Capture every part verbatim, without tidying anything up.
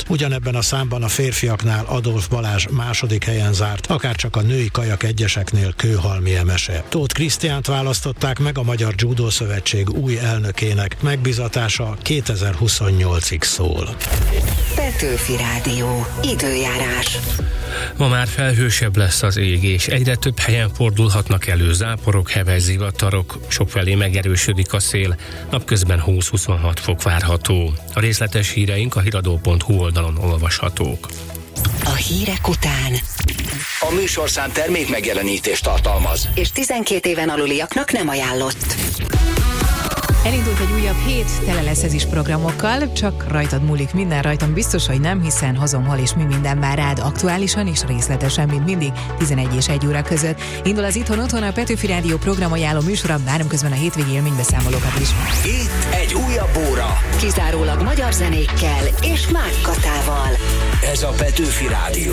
Ugyanebben a számban a férfiaknál Adolf Balázs második helyen zárt, akárcsak a női kajak egyeseknél Kőhalmi Emese. Tóth Krisztiánt választották meg a Magyar Judo Szövetség új elnökének, megbízatása kétezer-huszonnyolcig szól. Petőfi Rádió. Időjárás. Ma már felhősebb lesz az ég, és egyre több helyen fordulhatnak elő záporok, heves zivatarok, sokfelé megerősödik a szél, napközben húsz-huszonhat fok várható. A részletes híreink a híradó pont hu oldalon olvashatók. A hírek után A műsorszám termék megjelenítést tartalmaz, és tizenkét éven aluliaknak nem ajánlott. Elindult egy újabb hét, tele lesz ez is programokkal, csak rajtad múlik minden, rajtam biztos, hogy nem, hiszen hazom, hol és mi minden vár rád aktuálisan és részletesen, mint mindig, tizenegy és egy óra között. Indul az Itthon Otthon, a Petőfi Rádió programajánló műsora, várom közben a hétvégi élménybeszámolókat is. itt egy újabb óra. Kizárólag magyar zenékkel és Márk Katával. Ez a Petőfi Rádió.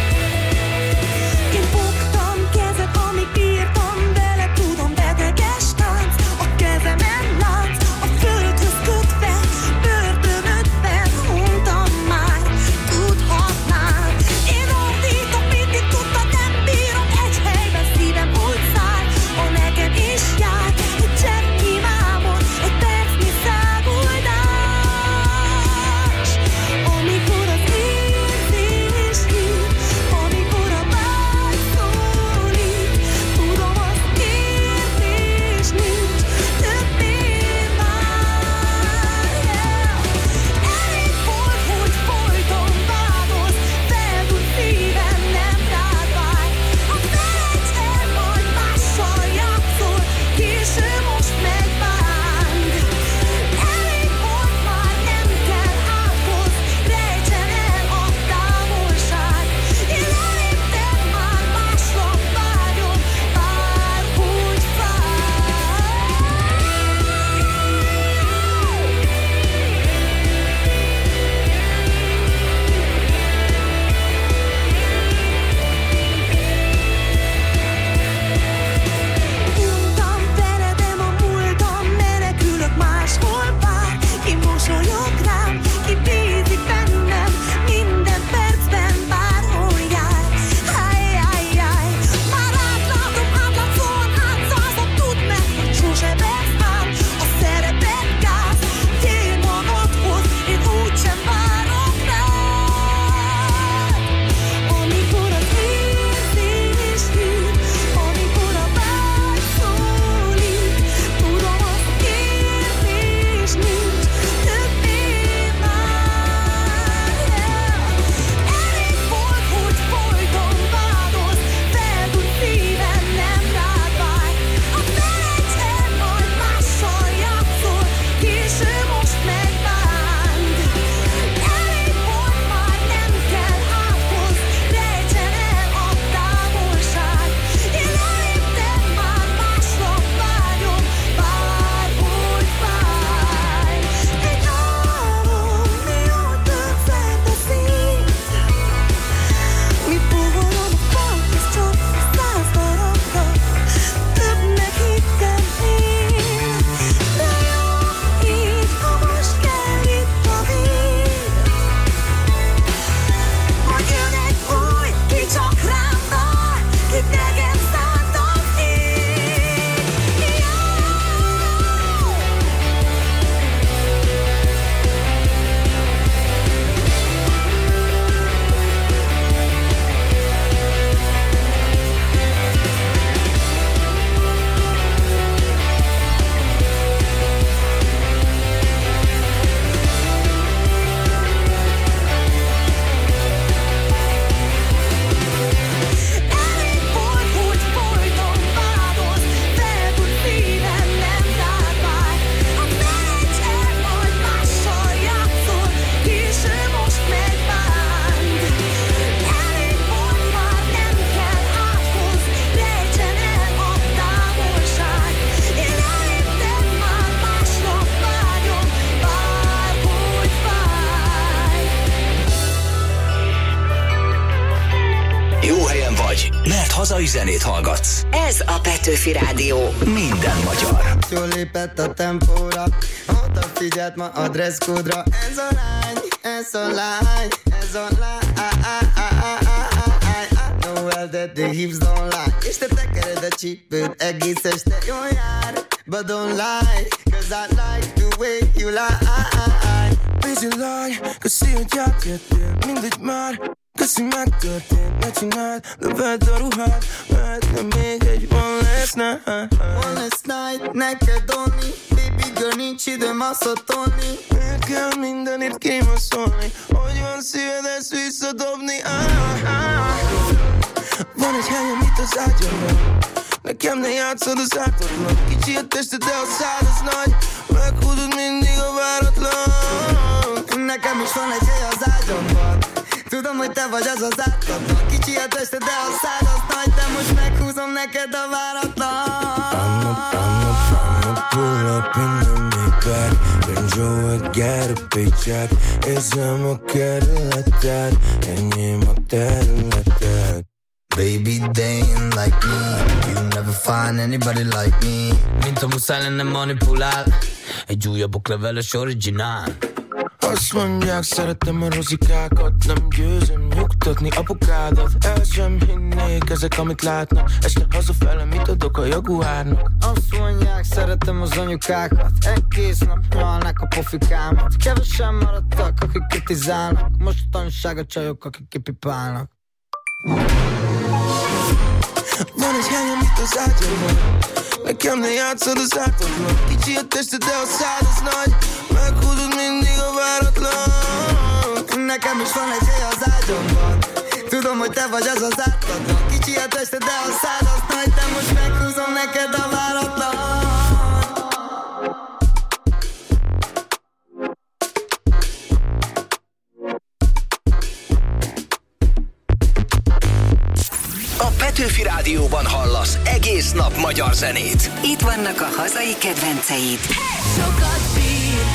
Én fogtam kezet, amíg bírtam vele, tudom beteges hazai zenét hallgatsz. Ez a Petőfi Rádió. Minden magyar. Jól lépett a tempóra, odafigyelt ma a dresszkódra. Ez a lány, ez a lány, ez a lány. I know well that the hips don't lie. És te tekered a csípőt, egész este jól jár. But don't lie, cause I like the way you lie. Busy lány, köszi, hogy átjöttél. Mindegy már, köszi, megtörtént. Ne csináld, de vedd a ruhád. Mehetne még egy one last night. One last night, neked onni. Baby girl, nincs időm asszatolni. Miért kell mindenért kémaszolni? Hogy van szíved ezt visszadobni? Ah, ah. Van egy helyem itt az ágyamban. Nekem ne játszod az ártatlan. Kicsi a tested, de a szád az nagy. Meghúzod mindig a váratlan. Nekem is van egy hely az ágyamban. Tudom, hogy te vagy az az ártatlan. Kicsi a tested, de a szád az nagy. De most meghúzom neked a váratlan. I'ma, I'ma, I'ma pull up in the Maybach. Range Rover, get a paycheck. Érzem a kerületet, enyém a területet. Baby, they ain't like me. You never find anybody like me. Mint a muszáj lenne manipulál. Egy újabb okleveles originál. Azt mondják, szeretem a rozikákat. Nem győzöm nyugtatni apukádat. El sem hinnék ezek, amit látnak. Este hazafele mit adok a jaguárnak? Azt mondják, szeretem az anyukákat. Egész nap nyalnak a pofikámat. Kevesen maradtak, akik kritizálnak. Most a tanúság a csajok, akik kipipálnak. Van egy helyem itt az ágyamban. Nekem ne játszod az ártatlan. Kicsi a tested, de a szád az nagy. Meghúzod mindig a váratlan. Nekem is van egy hely az ágyamban. Tudom, hogy te vagy az az ártatlan. Kicsi a tested, de a szád az nagy. De most meghúzom neked a váratlan. A Petőfi Rádióban hallasz egész nap magyar zenét. Itt vannak a hazai kedvenceid. Sokat bír,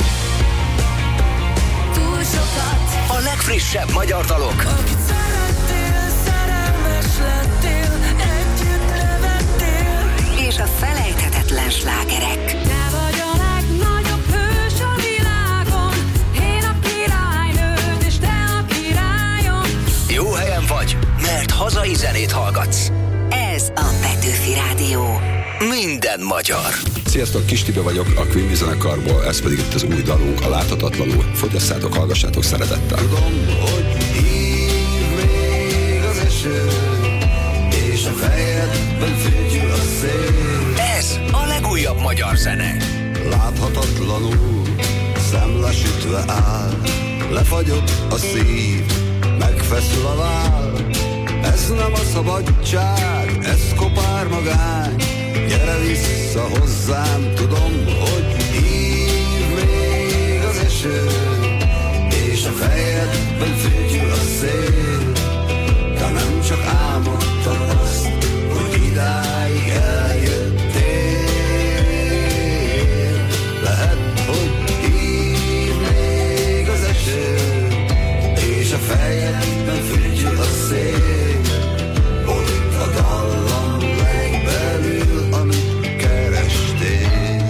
túl sokat. A legfrissebb magyar dalok. Akit szerettél, szerelmes lettél, együtt nevettél. És a felejthetetlen slágerek. Te vagy a legnagyobb hős a világon. Én a királynőd, és te a királyom. Jó helyen vagy, mert hazai zenét hallgatsz. Ez a Petőfi Rádió. Minden magyar. Sziasztok, Kis Tibi vagyok a Quimby zenekarból, ez pedig itt az új dalunk, a Láthatatlanul. Fogyasszátok, hallgassátok szeretettel. Tudom, hogy hív még az eső, és a fejedben fűtyül a szél. Ez a legújabb magyar zene. Láthatatlanul, szemlesütve áll, lefagyott a szív, megfeszül a váll. Ez nem a szabadság, ez kopár magány. Gyere vissza hozzám, tudom, hogy hív még az eső, és a fejedben fűtyül a szél. De nem csak álmodtad azt, hogy idáig eljöttél. Lehet, hogy hív még az eső, és a fejedben fűtyül a szél. Ott a dallam legbelül, amit kerestél.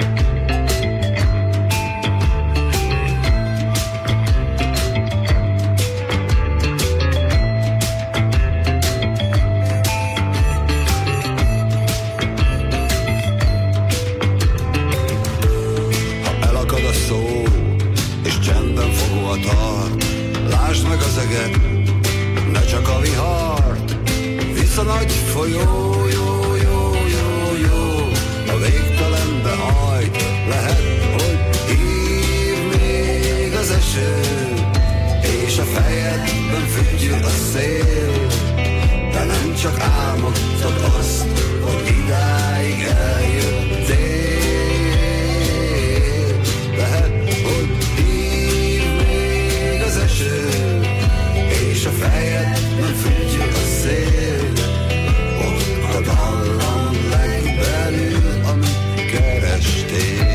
Ha elakad a szó, és csendben fogva tart, lásd meg az eget, ne csak a vihart. Visz a nagy folyó, jó, jó, jó, jó, a végtelenbe hajt. Lehet, hogy hív még az eső, és a fejedben fűtyül a szél. De nem csak álmodtad azt, hogy idáig eljöttél. Lehet, hogy hív még az eső, és a fejedben fűtyül a szél. Ott a dallam legbelül, amit kerestél.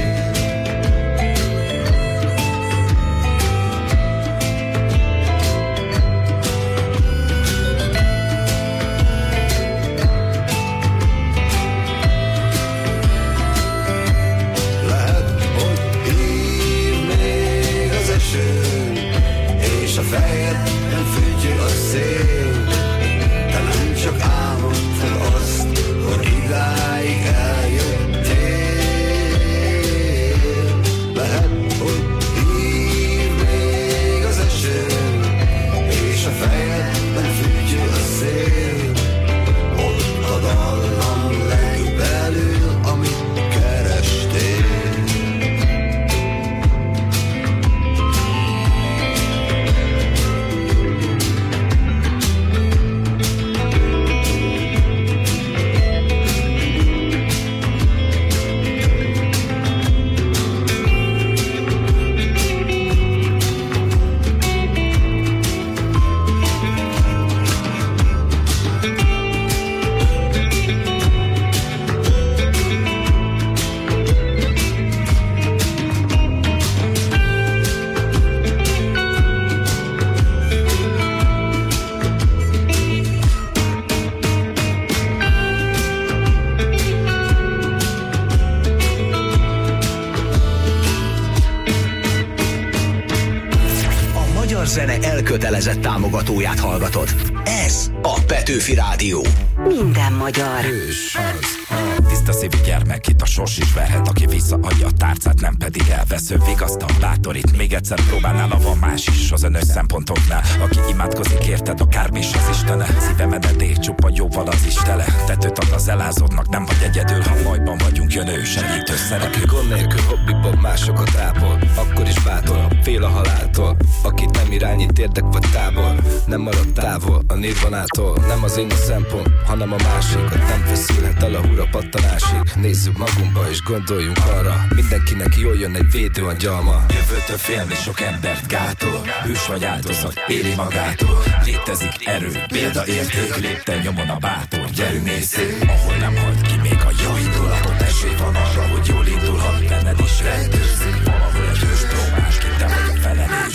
zene elkötelezett támogatóját hallgatod. Ez a Petőfi Rádió. Minden magyar. Hős az a tiszta szívű gyermek, itt a sors is verhet, aki visszaadja a tárcát, nem pedig elvesző, vigasztal, bátorít. Még egyszer próbálnál, van más is az önös szempontoknál, aki imádkozik érted, akármi is az Istene. Szíve mededék, csupa jóval az is tele. Tetőt ad az elázódnak, nem vagy egyedül, ha bajban vagyunk, jön ő segítő szereplő. Aki gond nélkül hobbiban másokat ápol, akkor is bátor, fél a haláltól. Akit nem irányít érdek vagy távol, nem marad távol a nirvanától. Nem az én a szempont, hanem a másikat, nem feszülhet el a húra pattanásig. Nézzük magunkba és gondoljunk arra, mindenkinek jól jön egy védőangyalma. Jövőtől félni sok embert gátol, hős vagy áldozat, éli magától. Létezik erő, példaérték, lépten nyomon a bátor. Gyerünk nézzük, ahol nem halt ki még a jó indulatot. Esély van arra, hogy jól indulhat, benned is rejtőzik. Valahol egy hős próbás, ki te vagy a felelős.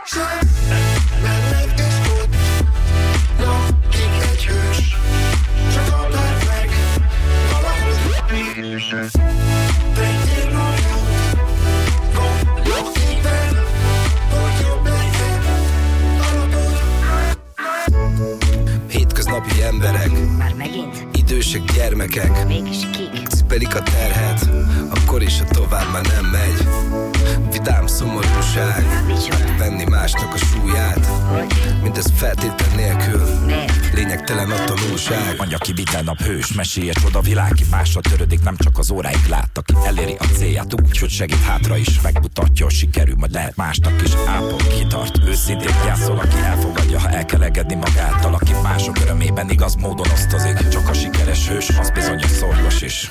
Hétköznapi emberek, Már megint? idősek, gyermekek, Mégis kik? cipelik a terhet, akkor is a tovább már nem megy. Vidám szomorúság, venni másnak a súlyát, mindez feltétlen nélkül. Lényegtelen a tanulság. Mondja ki minden nap hős, mesélje csoda világ, ki másra törődik, nem csak az óráig lát, aki eléri a célját úgy, hogy segít hátra is, megmutatja, hogy sikerül, majd lehet másnak is. Ápol, kitart, őszintén játszol, aki elfogadja, ha el kell engedni magától, aki mások örömében igaz módon osztozik. Csak a sikeres hős, az bizony a szorgos is.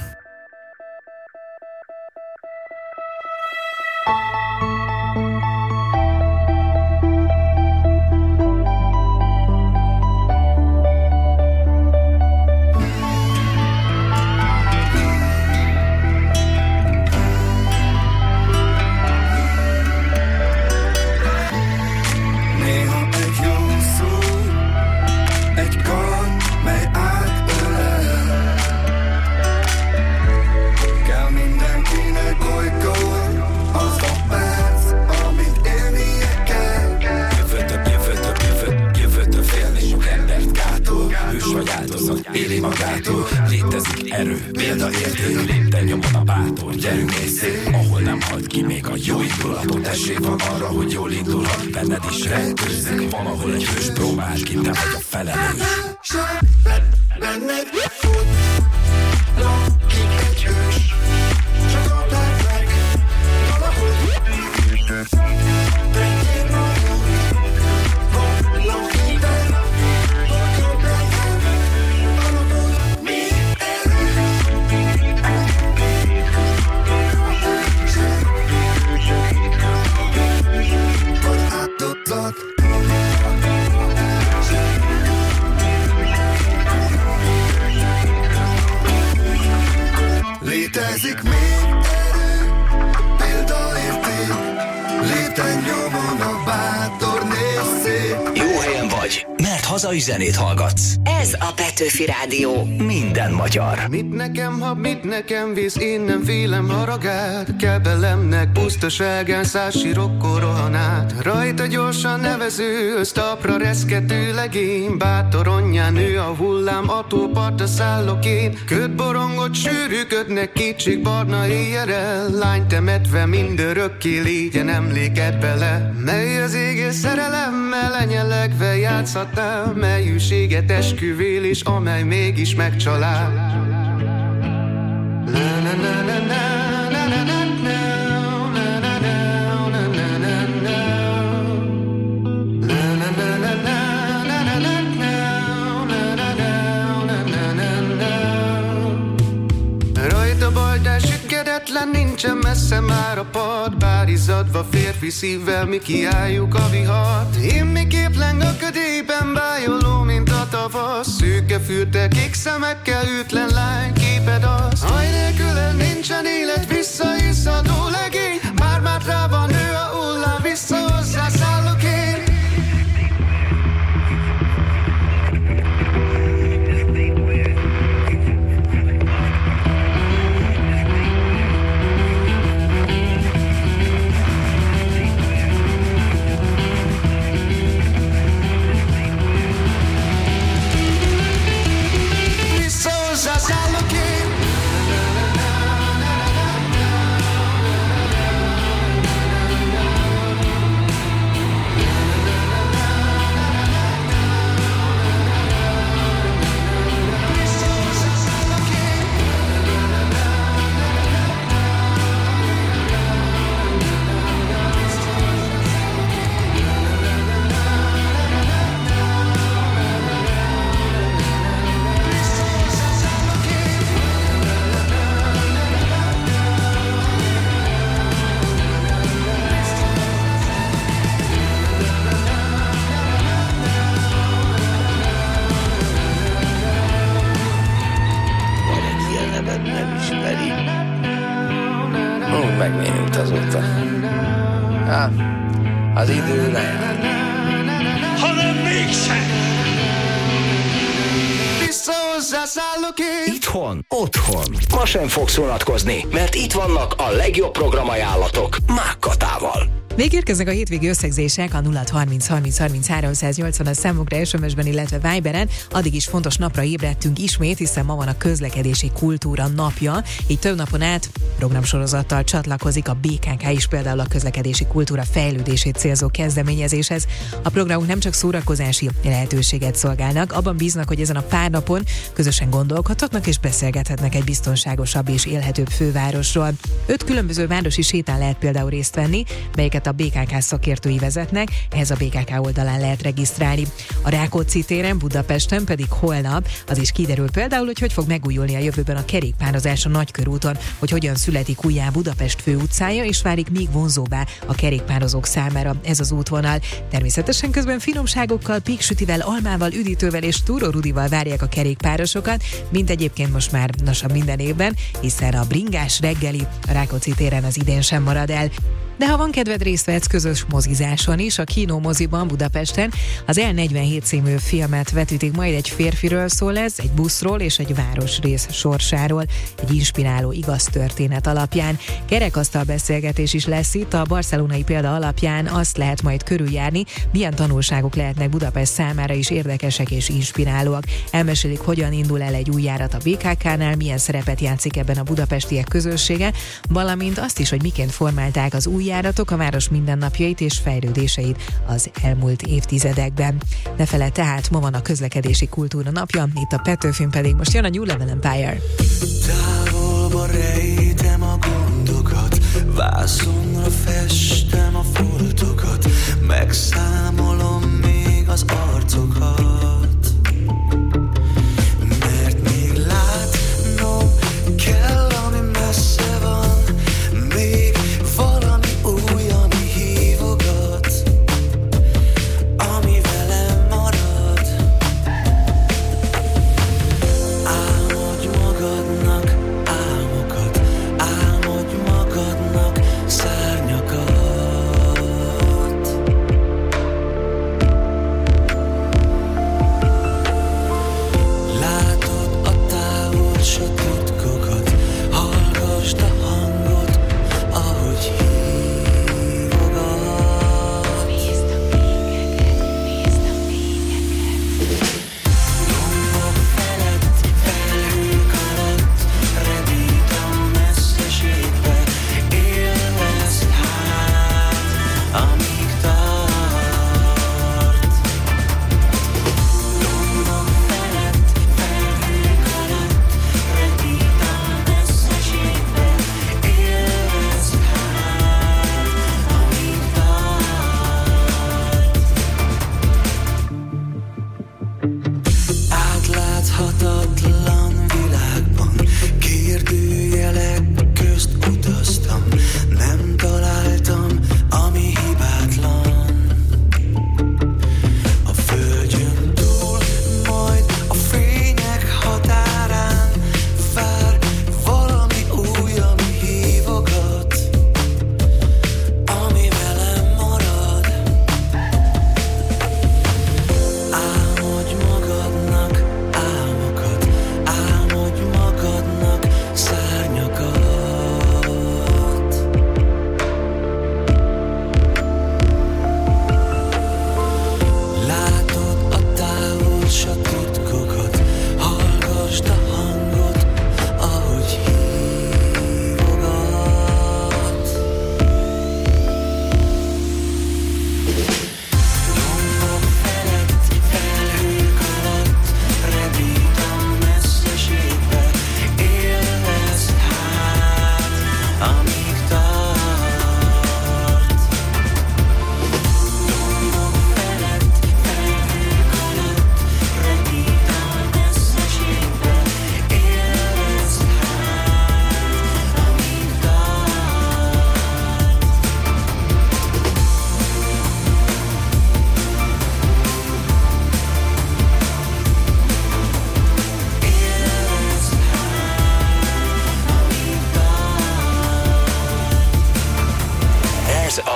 Éli magától, létezik erő, példaérték, lépten nyomon a bátor. Gyerünk nézzék, ahol nem halt ki még a jó indulatot. Esély van arra, hogy jól indulhat, benned is rejtőzik. Valahol egy hős próbál, ki te vagy a felelős. Benned fut, lakik egy hős, csak adták meg, valahol tegyél nagyon, vannak híven, hogy jobb legyen, alapul mi erő. Vagy átadtak. Létezik még erő, példaérték, léten nyomon a bátor nézzék. Jó helyen vagy, mert hazai zenét hallgatsz. Ez a Petőfi Rádió. Minden magyar. Mit nekem, ha mit nekem visz, én nem félem haragát. Kebelemnek pusztaságán száz sirokkor rohan át. Rajta gyorsan nevező, ösztapra reszkető legény. Bátoronyján nő a hullám, a túlpartra szállok én. Ködborongot sűrűködnek kicsik barna éjjelrel. Lány temetve mindörökké légyen emléket bele. Mely az éges szerelemmel lenyelegve játszhatnál. Mely hűséget esküvél és amely mégis megcsalál. Rajta baldás sükedetlen, nincsen messze már a part. Bár izzadva férfi szívvel mi kiálljuk a vihart. Én miképp leng a ködében, bájoló, mint a tavasz. Szőke fürte, kék szemekkel, ütlen lány képed az. Haj nélküle nincsen élet, visszaizzadó legény. Már-már rá van nő a hullám, vissza hozzá szállok én. az idő lejár. Hanem mégsem! Visszahozzászállok én! Itthon, otthon. Ma sem fogsz unatkozni, mert itt vannak a legjobb programajánlatok Mák Katával. Végérkeznek a hétvégi összegzések a nulla harminc harminc harminc háromszáznyolcvan a számunkra es em es-ben, illetve Viberen. Addig is fontos napra ébredtünk ismét, hiszen ma van a közlekedési kultúra napja, így több napon át programsorozattal csatlakozik a bé ká ká is, például a közlekedési kultúra fejlődését célzó kezdeményezéshez. A programok nem csak szórakozási lehetőséget szolgálnak, abban bíznak, hogy ezen a pár napon közösen gondolkodhatnak és beszélgethetnek egy biztonságosabb és élhetőbb fővárosról. Öt különböző városi sétán lehet például részt venni, melyeket a bé ká ká szakértői vezetnek, ehhez a bé ká ká oldalán lehet regisztrálni. A Rákóczi téren, Budapesten pedig holnap az is kiderül például, hogy hogy fog megújulni a jövőben a kerékpározás a Nagykörúton, hogy hogyan születik újjá Budapest főutcája, és válik még vonzóbbá a kerékpározók számára ez az útvonal. Természetesen közben finomságokkal, péksütivel, almával, üdítővel és túrórudival várják a kerékpárosokat, mint egyébként most már lassan minden évben, hiszen a bringás reggeli a Rákóczi téren az idén sem marad el. De ha van kedved, részt vehetsz közös mozizáson is, a Kino moziban Budapesten az el negyvenhét című filmet vetítik, majd egy férfiről szól ez, egy buszról és egy városrész sorsáról, egy inspiráló igaz történet alapján. Kerekasztal beszélgetés is lesz itt, a barcelonai példa alapján azt lehet majd körüljárni, milyen tanulságok lehetnek Budapest számára is érdekesek és inspirálóak. Elmesélik, hogyan indul el egy új járat a bé ká ká-nál, milyen szerepet játszik ebben a budapestiek közössége, valamint azt is, hogy miként formálták az új járatok a város mindennapjait és fejlődéseit az elmúlt évtizedekben. Ne feledd tehát, ma van a közlekedési kultúra napja, itt a Petőfin pedig most jön a New Level Empire. Távolba rejtem a gondokat, vászonra festem a foltokat, megszámolom még az arcokat, mert még látnom kell, ami messze van, még valami új, ami hívogat, ami velem marad. Álmodj magadnak álmokat, álmodj magadnak szárnyakat.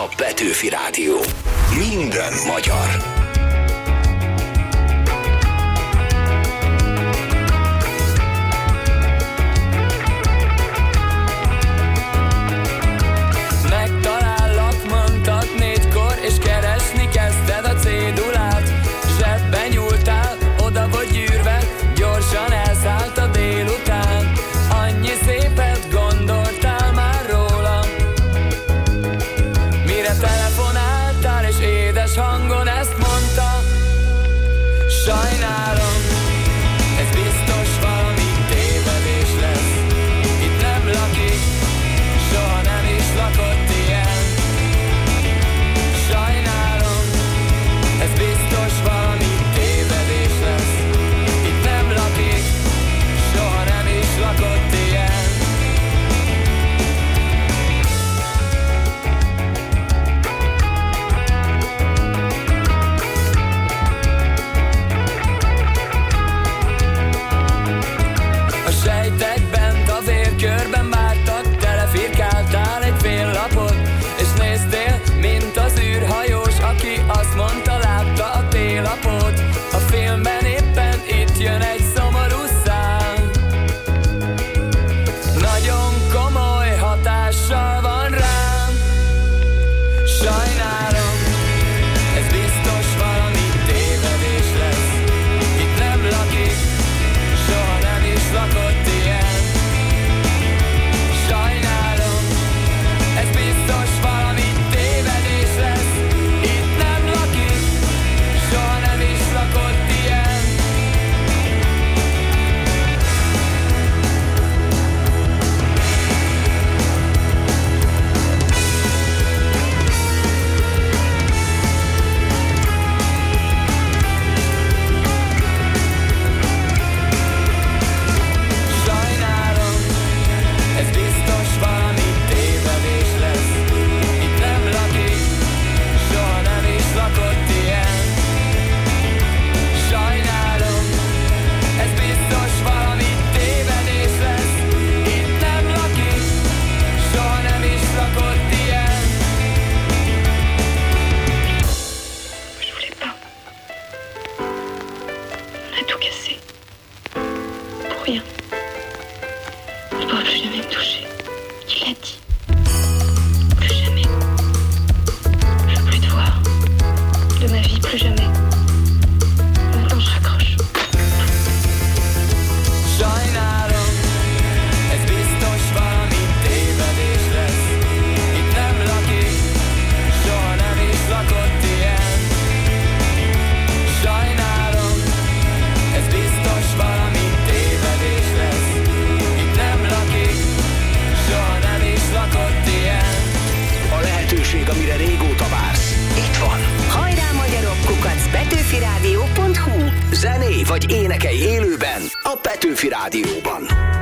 a Petőfi Rádió. Minden magyar. Megtalállak, mondtad négykor, és keresni kezdted a cédulát. Zsebben nyúltál, oda vagy gyűrve, gyorsan elszállt a délután. Annyi szépet gondoltál már rólam, mire telefonáltál, és édes hangon ezt mondta: sajnálom, ez biztos valami tévedés lesz. Itt nem lakik, soha nem is lakott ilyen. Sajnálom, ez biztos valami tévedés lesz. Itt nem lakik, soha nem is lakott ilyen. A sejtek bent a vérkörben vártak, telefirkáltál egy fél lapot, és néztél, mint az űrhajós, aki azt mondta, látta a télapot. A filmben éppen itt jön egy szomorú szám, nagyon komoly hatással van rám. Sajnálom, ez biztos valami tévedés lesz. Itt nem lakik, soha nem is lakott ilyen. Sajnálom, ez biztos valami tévedés lesz. Itt nem lakik, soha nem is lakott ilyen. Sajnálom, ez biztos valami tévedés lesz. Itt nem lakik, soha nem is lakott ilyen. Sajnálom, ez biztos valami tévedés lesz. Itt nem lakik, soha nem is lakott ilyen. Je voulais pas. On a tout cassé. Pour rien. Il ne pourra plus jamais me toucher. Il l'a dit. Plus jamais. Je veux plus te voir. De ma vie, plus jamais. Maintenant, je raccroche. Sajnálom, ez biztos valami tévedés lesz. Itt nem lakik, soha nem is lakott ilyen. Sajnálom, ez biztos valami tévedés lesz. Itt nem lakik, soha nem is lakott ilyen. A lehetőség, amire régóta vársz, itt van. Hajrá magyarok, kukac petőfirádió pont hu. Zené vagy énekelj élőben a Petőfi Rádióban.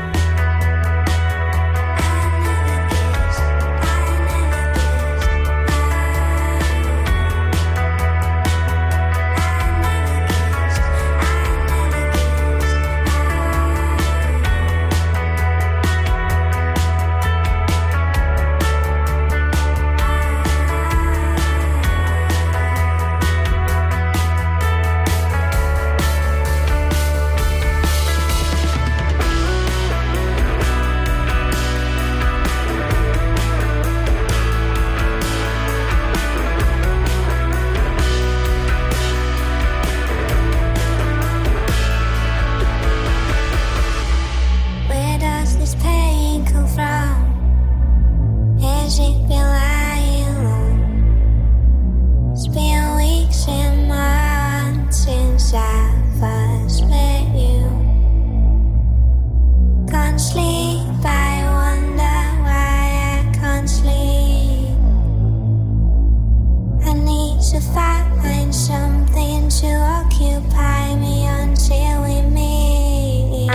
Where does this pain come from? Has it been lying low? It's been weeks and months since I first met you. Can't sleep, I wonder why I can't sleep. I need to find something to occupy me until we meet.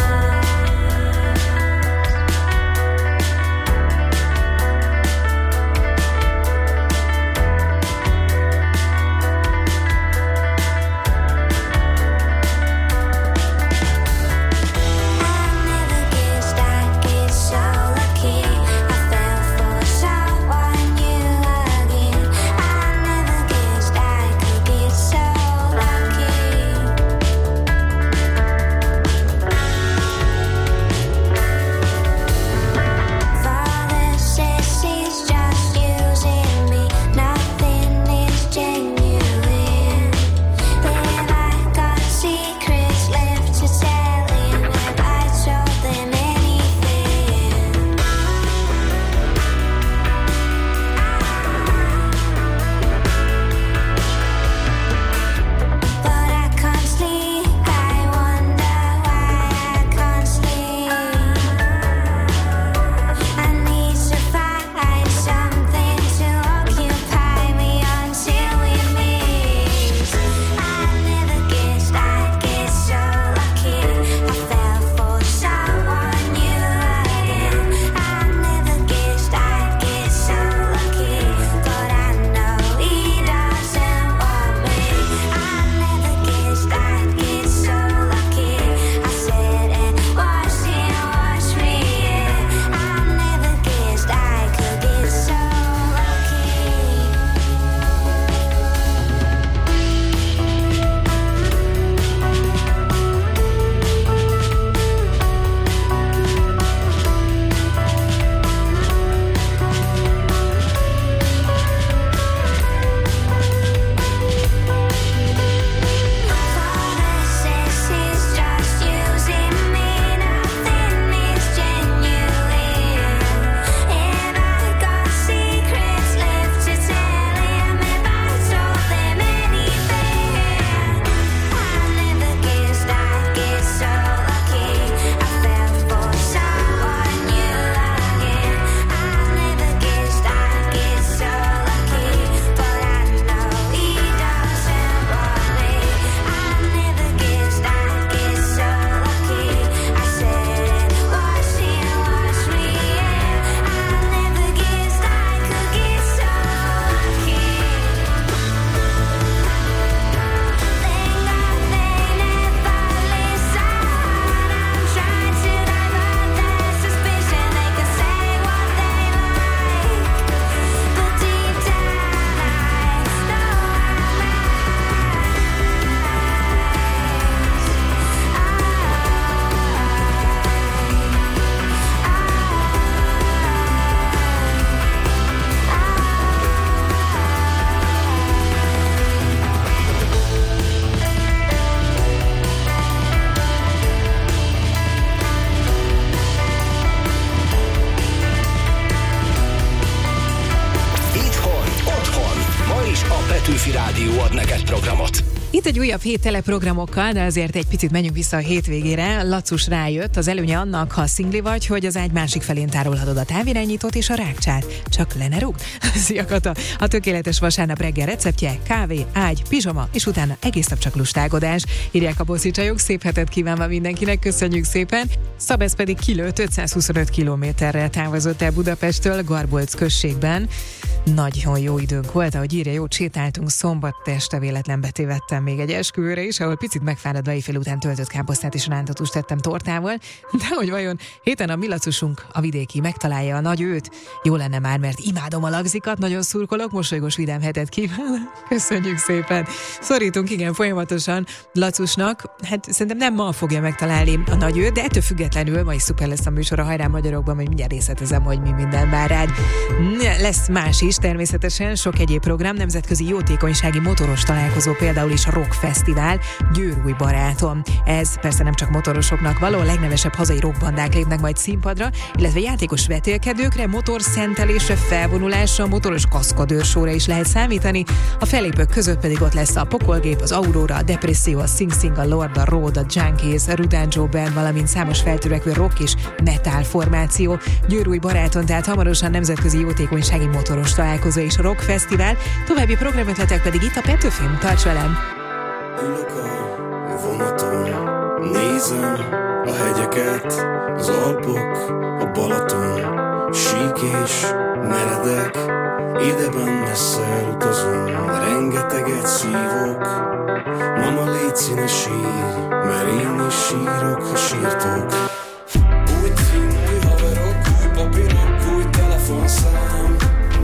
Petőfi Rádió ad neked programot. Itt egy újabb hét teleprogramokkal, de azért egy picit menjünk vissza a hétvégére. Lacus rájött, az előnye annak, ha szingli vagy, hogy az ágy másik felén tárolhatod a távirányítót és a rákcsát. Csak le ne rúgd. Szia Kata! A tökéletes vasárnap reggel receptje, kávé, ágy, pizsama, és utána egész nap csak lustágodás. Írják a bosszicsajok, szép hetet kívánva mindenkinek, köszönjük szépen. Szabesz pedig kilőtt ötszázhuszonöt kilométerre távozott el Budapesttől, Garbolc községben. Nagyon jó időnk volt, ahogy írja, jót sétáltunk, szombat este véletlen betévettem még egy esküvőre is, ahol picit megfáradva éjfél után töltött káposztát és rántatust tettem tortával, de hogy vajon héten a mi Lacusunk, a vidéki megtalálja a nagy őt? Jó lenne már, mert imádom a lagzikat, nagyon szurkolok, mosolygós vidám hetet kíván. Köszönjük szépen. Szorítunk igen folyamatosan Lacusnak, hát szerintem nem ma fogja megtalálni a nagy őt, de ettől függetlenül ma is szuper lesz a műsor a Hajrá Magyarokban, majd mindjárt részletezem, hogy mi minden vár rád. Lesz más is, természetesen sok egyéb program, nemzetközi jótékonysági motoros találkozó, például is a Rock Fesztivál, Győrúj barátom. Ez persze nem csak motorosoknak való, a legnevesebb hazai rockbandák lépnek majd színpadra, illetve játékos vetélkedőkre, motorszentelésre, felvonulásra, motoros kaszkadőrsóra is lehet számítani. A fellépők között pedig ott lesz a Pokolgép, az Aurora, a Depresszió, a Sing Sing, a Lord, a Road, a Junkies, a Rudán Joe Band, valamint számos feltörekvő rock és metal formáció. Győrúj baráton, tehát hamarosan nemzetközi jótékonysági motoros találkozó és a Rock Fesztivál. További programötletek pedig itt a Petőfin. Tarts velem! Ülök a vonaton, nézem a hegyeket, az Alpok, a Balaton, sík és meredek, ideben messze elutazom, rengeteget szívok. Mama, légy színe sír, mert én is sírok, ha sírtok. Új cím, új haverok, új papírok, új telefonszám,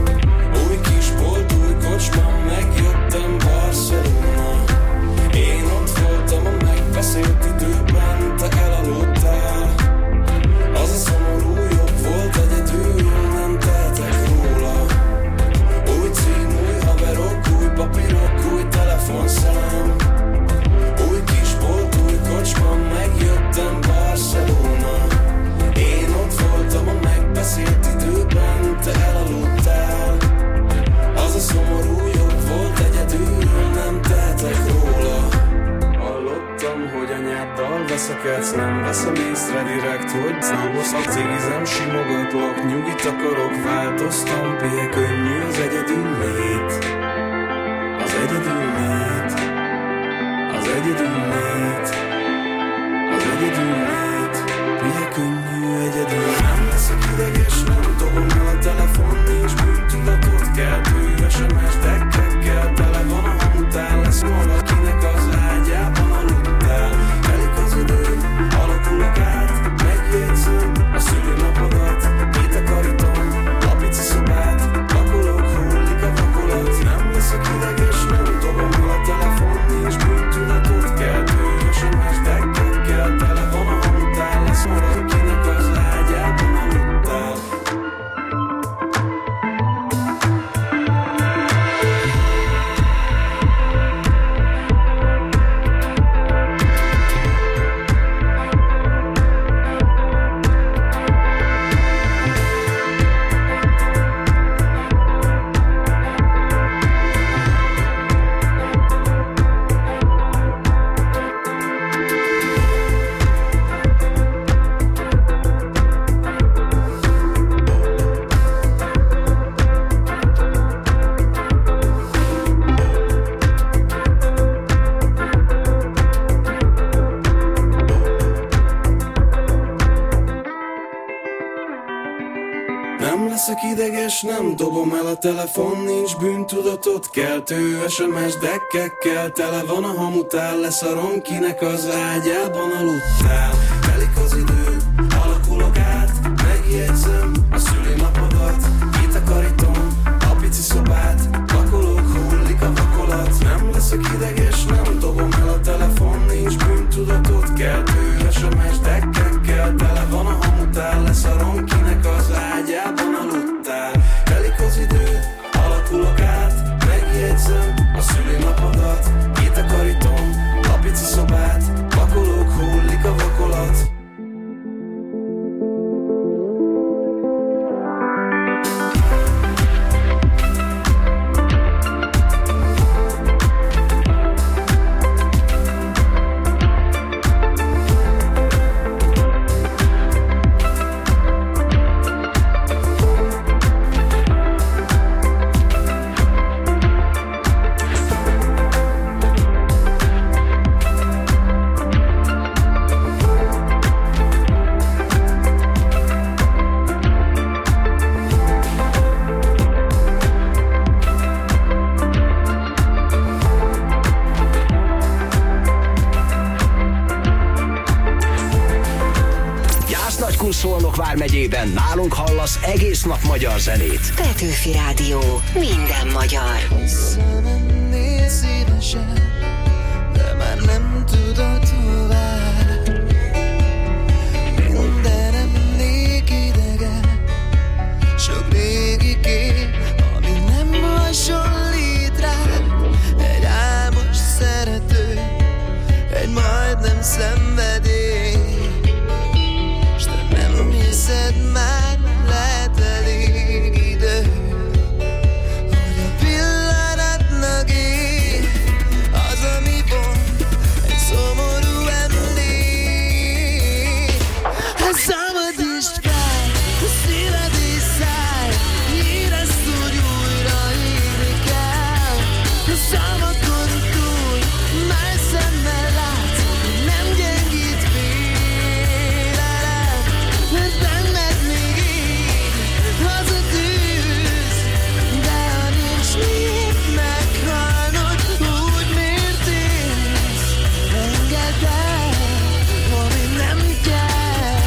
új kisbolt, új kocsma, megjöttem Barcelona. Én ott voltam a megbeszélt időben, te elaludtál. Az a szomorú jobb volt, egyedül nem tehetek róla. Új cím, új haverok, új papírok, új telefonszám, új kisbolt, új kocsma, megjöttem Barcelona. Én ott voltam a megbeszélt időben, te elaludtál. Az a szomorú jobb volt, egyedül nem tehetek róla. Hallottam, hogy anyáddal veszekedsz, nem veszem észre direkt, hogy számozhat, cégizem, simogatlak, nyugit akarok, változtam, pélye könnyű az egyedül lét. Az egyedül lét. Az egyedül lét. Az egyedül lét. Pélye könnyű, egyedül. Nem leszek ideges, nem dobom el a telefon, nincs bűntudatot keltő, es em es dekkekkel tele van a hangtál, lesz valakinek az ágyában aludtál. Telik az idő, alakulok át, megjegyzem a szülinapodat, kitakarítom a pici szobát, pakolok, hullik a vakolat. Nem leszek ideges, nem dobom el a telefon, nincs bűntudatot keltő, es em es dekkekkel tele van a hangtál, lesz valakinek az ágyában aludtál. Ideges, nem dobom el a telefon, nincs bűntudatot keltő, es em es dekkekkel tele van a hamutál, leszarom, kinek az ágyában aludtál. Telik az idő, alakulok át, megjegyzem a szülinapodat, kitakarítom a pici szobát, pakolok, hullik a vakolat. Nem leszek ideges, nem dobom el a telefon, nincs bűntudatot keltő, es em es dekkekkel tele van a hamutál, leszarom, kinek az ágyában aludtál. Telik az idő, alakulok át, megjegyzem a szülinapodat, kitakarítom a pici szobát, pakolok, hullik a vakolat. Bács-Nagykun-Szolnok vármegyében nálunk hallasz egész nap magyar zenét. Petőfi Rádió. Minden magyar. Visszamennél szívesen, de már nem tudod hová. Mindenem nék idegen, sok régi kép, ami nem hasonlít rád. Egy álmos szerető, egy majdnem szenvedély. S te nem hiszed már, lehet elég idő, hogy a pillanatnak ég az, ami volt egy szomorú emlék. Ha szabadítsd fel, a szíved is száll, érezd, hogy újra égni kell. A szavakon túl, más szemmel látsz, nem gyengít félelem, mert benned még ég az a tűz. De ha nincs miért meghalnod, úgy miért élsz? Engedd el, ami nem kell.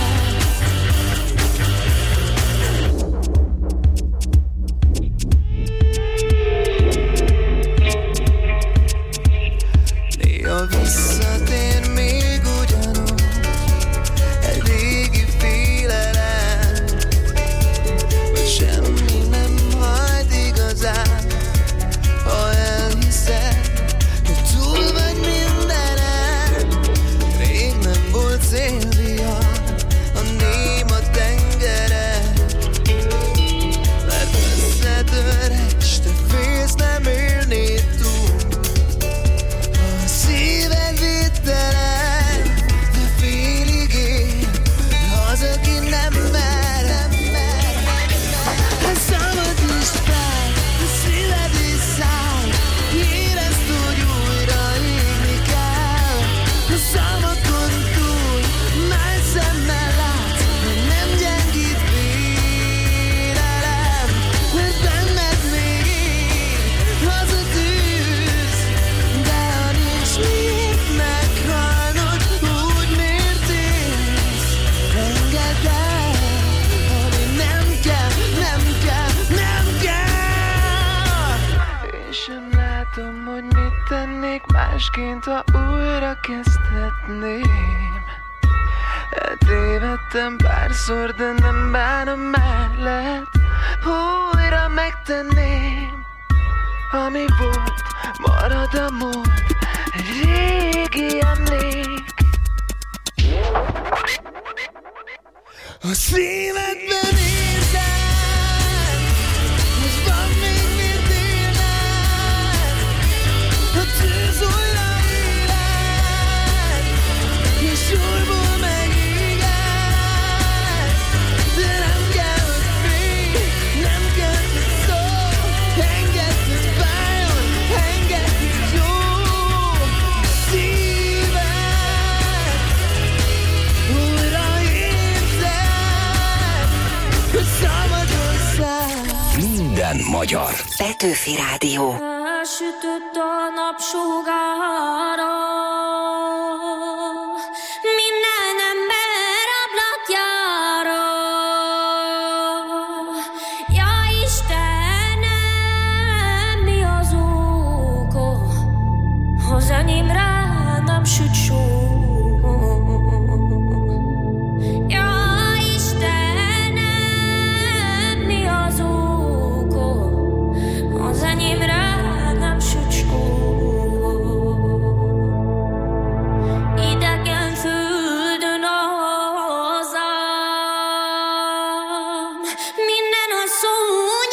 Néha visszatér még ugyanúgy egy régi félelem, hogy semmi nem hajt igazán, ha elhiszed, hogy túl vagy mindenen. Rég nem volt szélvihar a néma tengeren, mert összetör, s te félsz, nem élnéd túl. A szíved védtelen, de félig él az, aki nem mer, nem mer, nem mer. Ha szabadítsd fel, a szíved is száll, érezd, hogy újra égni kell. A szavakon túl, más szemmel látsz, hogy nem gyengít félelem, mert benned még ég az a tűz. De ha nincs miért meghalnod, úgy miért élsz? Engedd el, ami nem kell, nem kell, nem kell. Én sem látom, hogy mit tennék másként, ha újra kezdhetném. Eltévedtem párszor, de nem bánom már, lehet újra megtenném. Ami volt, marad a múlt, egy régi emlék. A szívedben érzed, hogy van még miért élned. A tűz újra éled, és újból megéged. De nem kell, hogy félj, nem kell, hogy szólj. Engedd, hogy fájjon, engedd, hogy jó. A szíved újra érzed, hogy szabadulsz. Minden magyar. Petőfi Rádió. Elsütött a napsugára, minden ember ablakjára. Ja Istenem, mi az oka, az enyémre nem süt só. Ja Istenem, mi az oka, az enyémre nem süt só. Idegen földön hazám, minden asszony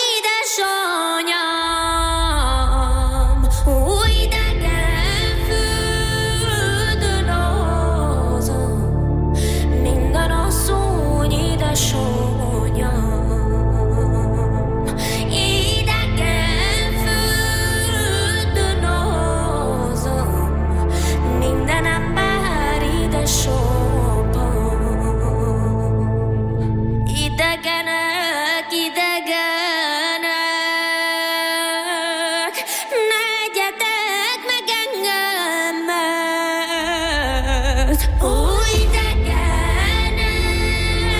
édesanyám. Ó, idegen földön hazám, minden asszony édesanyám. Idegen földön hazám, minden ember édesapám. Idegenek, idegenek, ne egyetek meg engemet. Ó, idegenek,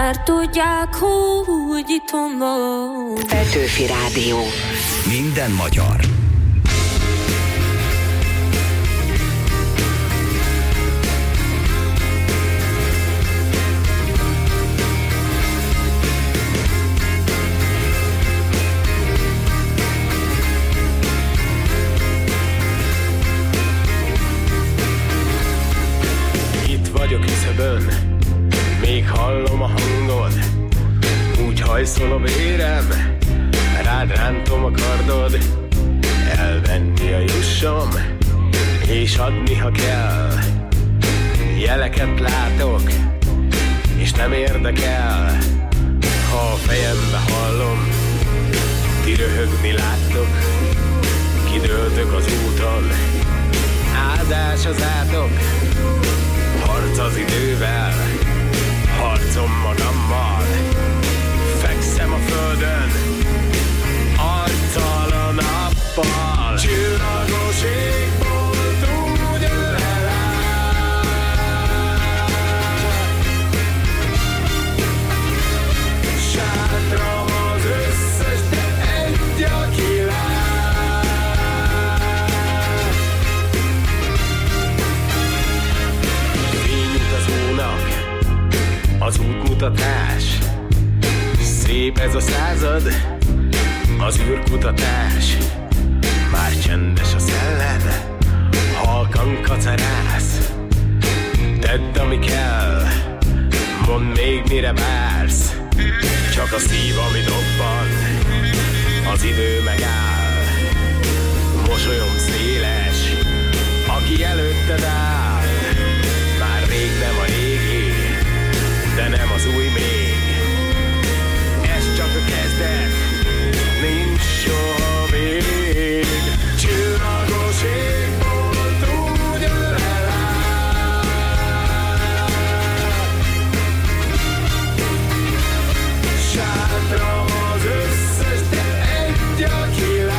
Bár tudják, hogy itthon van. Petőfi Rádió. Minden magyar. Vagyok küszöbön, még hallom a hangod, úgy hajszol a vérem, rád rántom a kardod, elvenni a jussom, és adni, ha kell. Jeleket látok, és nem érdekel, ha a fejembe hallom, ti röhögni láttok, kidőltök az úton, áldás az átok. Harc az idővel, harcom magammal, fekszem a földön, arccal a nappal. Csillagos égbolt úgy ölel sátram az összes, de egy, aki az útmutatás. Szép ez a század, az űrkutatás. Már csendes a szellem, halkan kacarász. Tedd, ami kell, mondd még, mire vársz. Csak a szív, ami dobban, az idő megáll. Mosolyom széles, aki előtted áll. Már rég nem a régi, de nem az új még. Ez csak a kezdet, nincs soha vég. Csillagos égbolt úgy ölel sátram az összes, de egy, aki lát.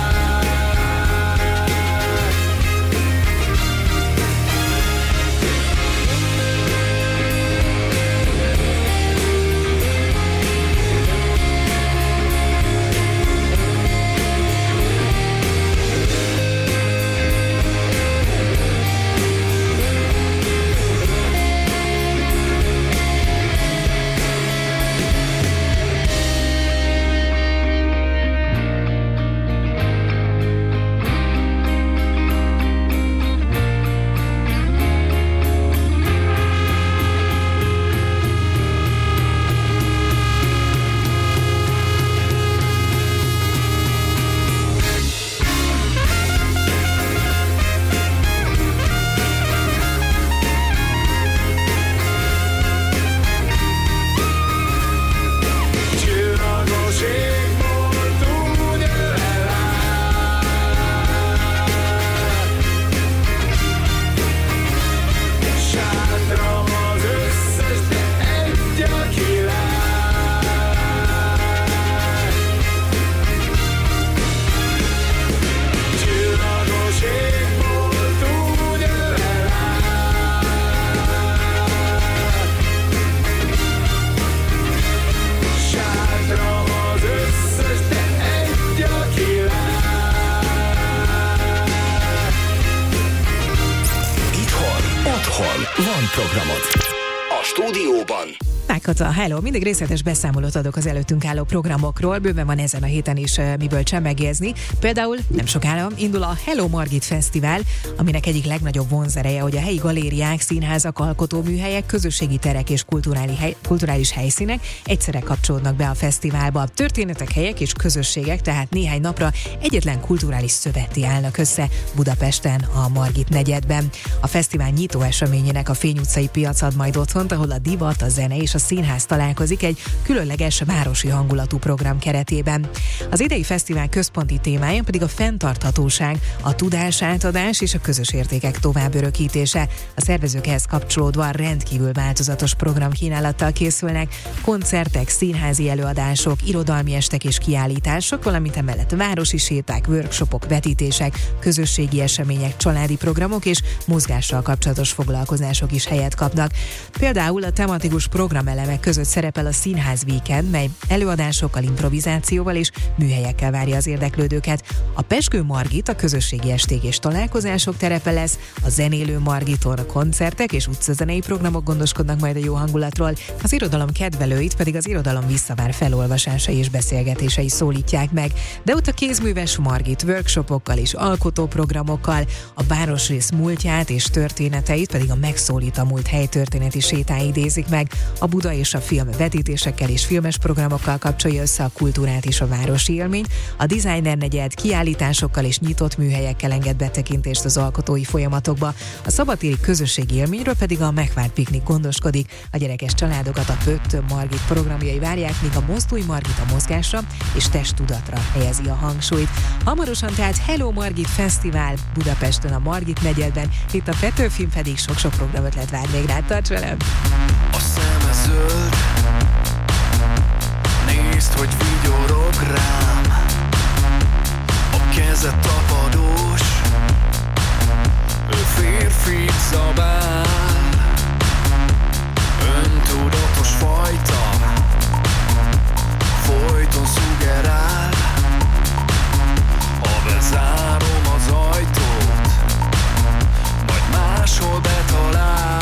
Programot. A stúdióban Kata, hello! Mindig részletes beszámolót adok az előttünk álló programokról, bőven van ezen a héten is miből csemegézni. Például nem sokára indul a Hello Margit Fesztivál, aminek egyik legnagyobb vonzereje, hogy a helyi galériák, színházak, alkotóműhelyek, közösségi terek és kulturális, hely, kulturális helyszínek egyszerre kapcsolódnak be a fesztiválba. Történetek, helyek és közösségek, tehát néhány napra egyetlen kulturális szövetté állnak össze Budapesten, a Margit negyedben. A fesztivál nyitó eseményének a Fény utcai piac ad majd otthont, ahol a divat, a zene és a színház találkozik egy különleges városi hangulatú program keretében. Az idei fesztivál központi témája pedig a fenntarthatóság, a tudásátadás és a közös értékek továbbörökítése. A szervezők ehhez kapcsolódva rendkívül változatos programkínálattal készülnek, koncertek, színházi előadások, irodalmi estek és kiállítások, valamint emellett városi séták, workshopok, vetítések, közösségi események, családi programok és mozgással kapcsolatos foglalkozások is helyet kapnak. Például a tematikus program programelemek között szerepel a Színház Weekend, mely előadásokkal, improvizációval és műhelyekkel várja az érdeklődőket. A Pezsgő Margit a közösségi esték és találkozások terepe lesz, a Zenélő Margiton a koncertek és utcazenei programok gondoskodnak majd a jó hangulatról, az irodalom kedvelőit pedig az irodalom visszavár felolvasásai és beszélgetései szólítják meg, de ott a kézműves Margit workshopokkal és alkotóprogramokkal, a városrész múltját és történeteit pedig a Megszólít a múlt helytörténeti sétái idézik meg, a Buda és a film vetítésekkel és filmes programokkal kapcsolja össze a kultúrát és a városi élményt, a Designer negyed kiállításokkal és nyitott műhelyekkel enged betekintést az alkotói folyamatokba, a szabadtéri közösségi élményről pedig a Megvárt Piknik gondoskodik, a gyerekes családokat a Pöttöm Margit programjai várják, míg a Mozdulj Margit a mozgásra és testtudatra helyezi a hangsúlyt. Hamarosan tehát Hello Margit Fesztivál Budapesten a Margit negyedben, itt a Petőfilm pedig sok-sok programot vár még rád, tarts velem! A szeme zöld, nézd, hogy vigyorog rám, a keze tapadós, ő férfit zabál, öntudatos fajta, folyton szugerál, ha bezárom az ajtót, majd máshol betalál.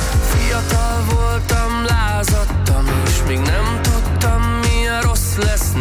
Még nem tudtam, milyen rossz lesz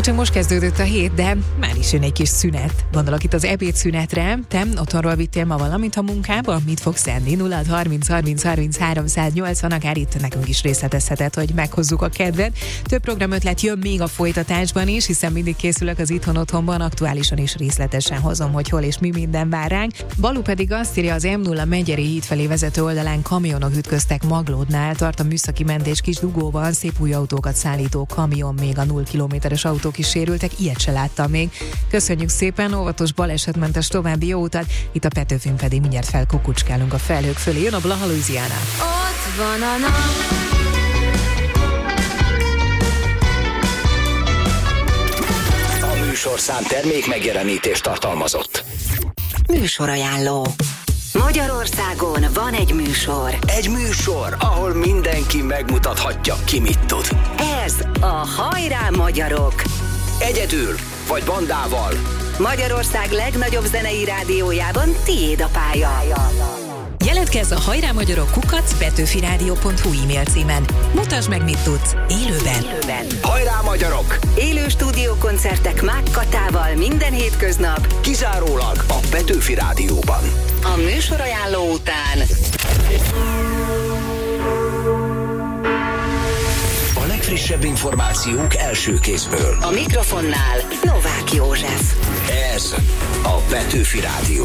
csak most kezdődött a hét, de már is jön egy kis szünet. Gondolok itt az ebédszünetre. Te otthonról vittél ma valamit a munkába? Mit fogsz enni? nulla harminc harminc harminc háromszáznyolcvan, akár itt nekünk is részletezheted, hogy meghozzuk a kedved. Több programötlet jön még a folytatásban is, hiszen mindig készülök az Itthon Otthonban, aktuálisan és részletesen hozom, hogy hol és mi minden vár ránk. Balu pedig azt írja, az em nulla Megyeri híd felé vezető oldalán kamionok ütköztek Maglódnál, tart a műszaki mentés kis dugóban, szép új autókat szállító kamion, még a nulla kilométeres autók is sérültek, ilyet se láttam még. Köszönjük szépen, óvatos balesetmentes további jó utat, itt a Petőfin pedig mindjárt felkukucskálunk a felhők fölé, jön a Blaha Louisiana. Ott van a nap. A műsorszám termék megjelenítést tartalmazott. Műsorajánló. Magyarországon van egy műsor. Egy műsor, ahol mindenki megmutathatja, ki mit tud. Ez a Hajrá Magyarok. Egyedül vagy bandával. Magyarország legnagyobb zenei rádiójában tiéd a pálya. Jelentkezz a Hajrá Magyarok kukac petőfirádió pont hu e-mail címen. Mutasd meg, mit tudsz. Élőben. Élőben. Hajrá Magyarok! Élő stúdiókoncertek Mák Katával minden hétköznap. Kizárólag a Petőfi Rádióban. A műsorajánló után a legfrissebb információk első kézből. a mikrofonnál Novák József. Ez a Petőfi Rádió.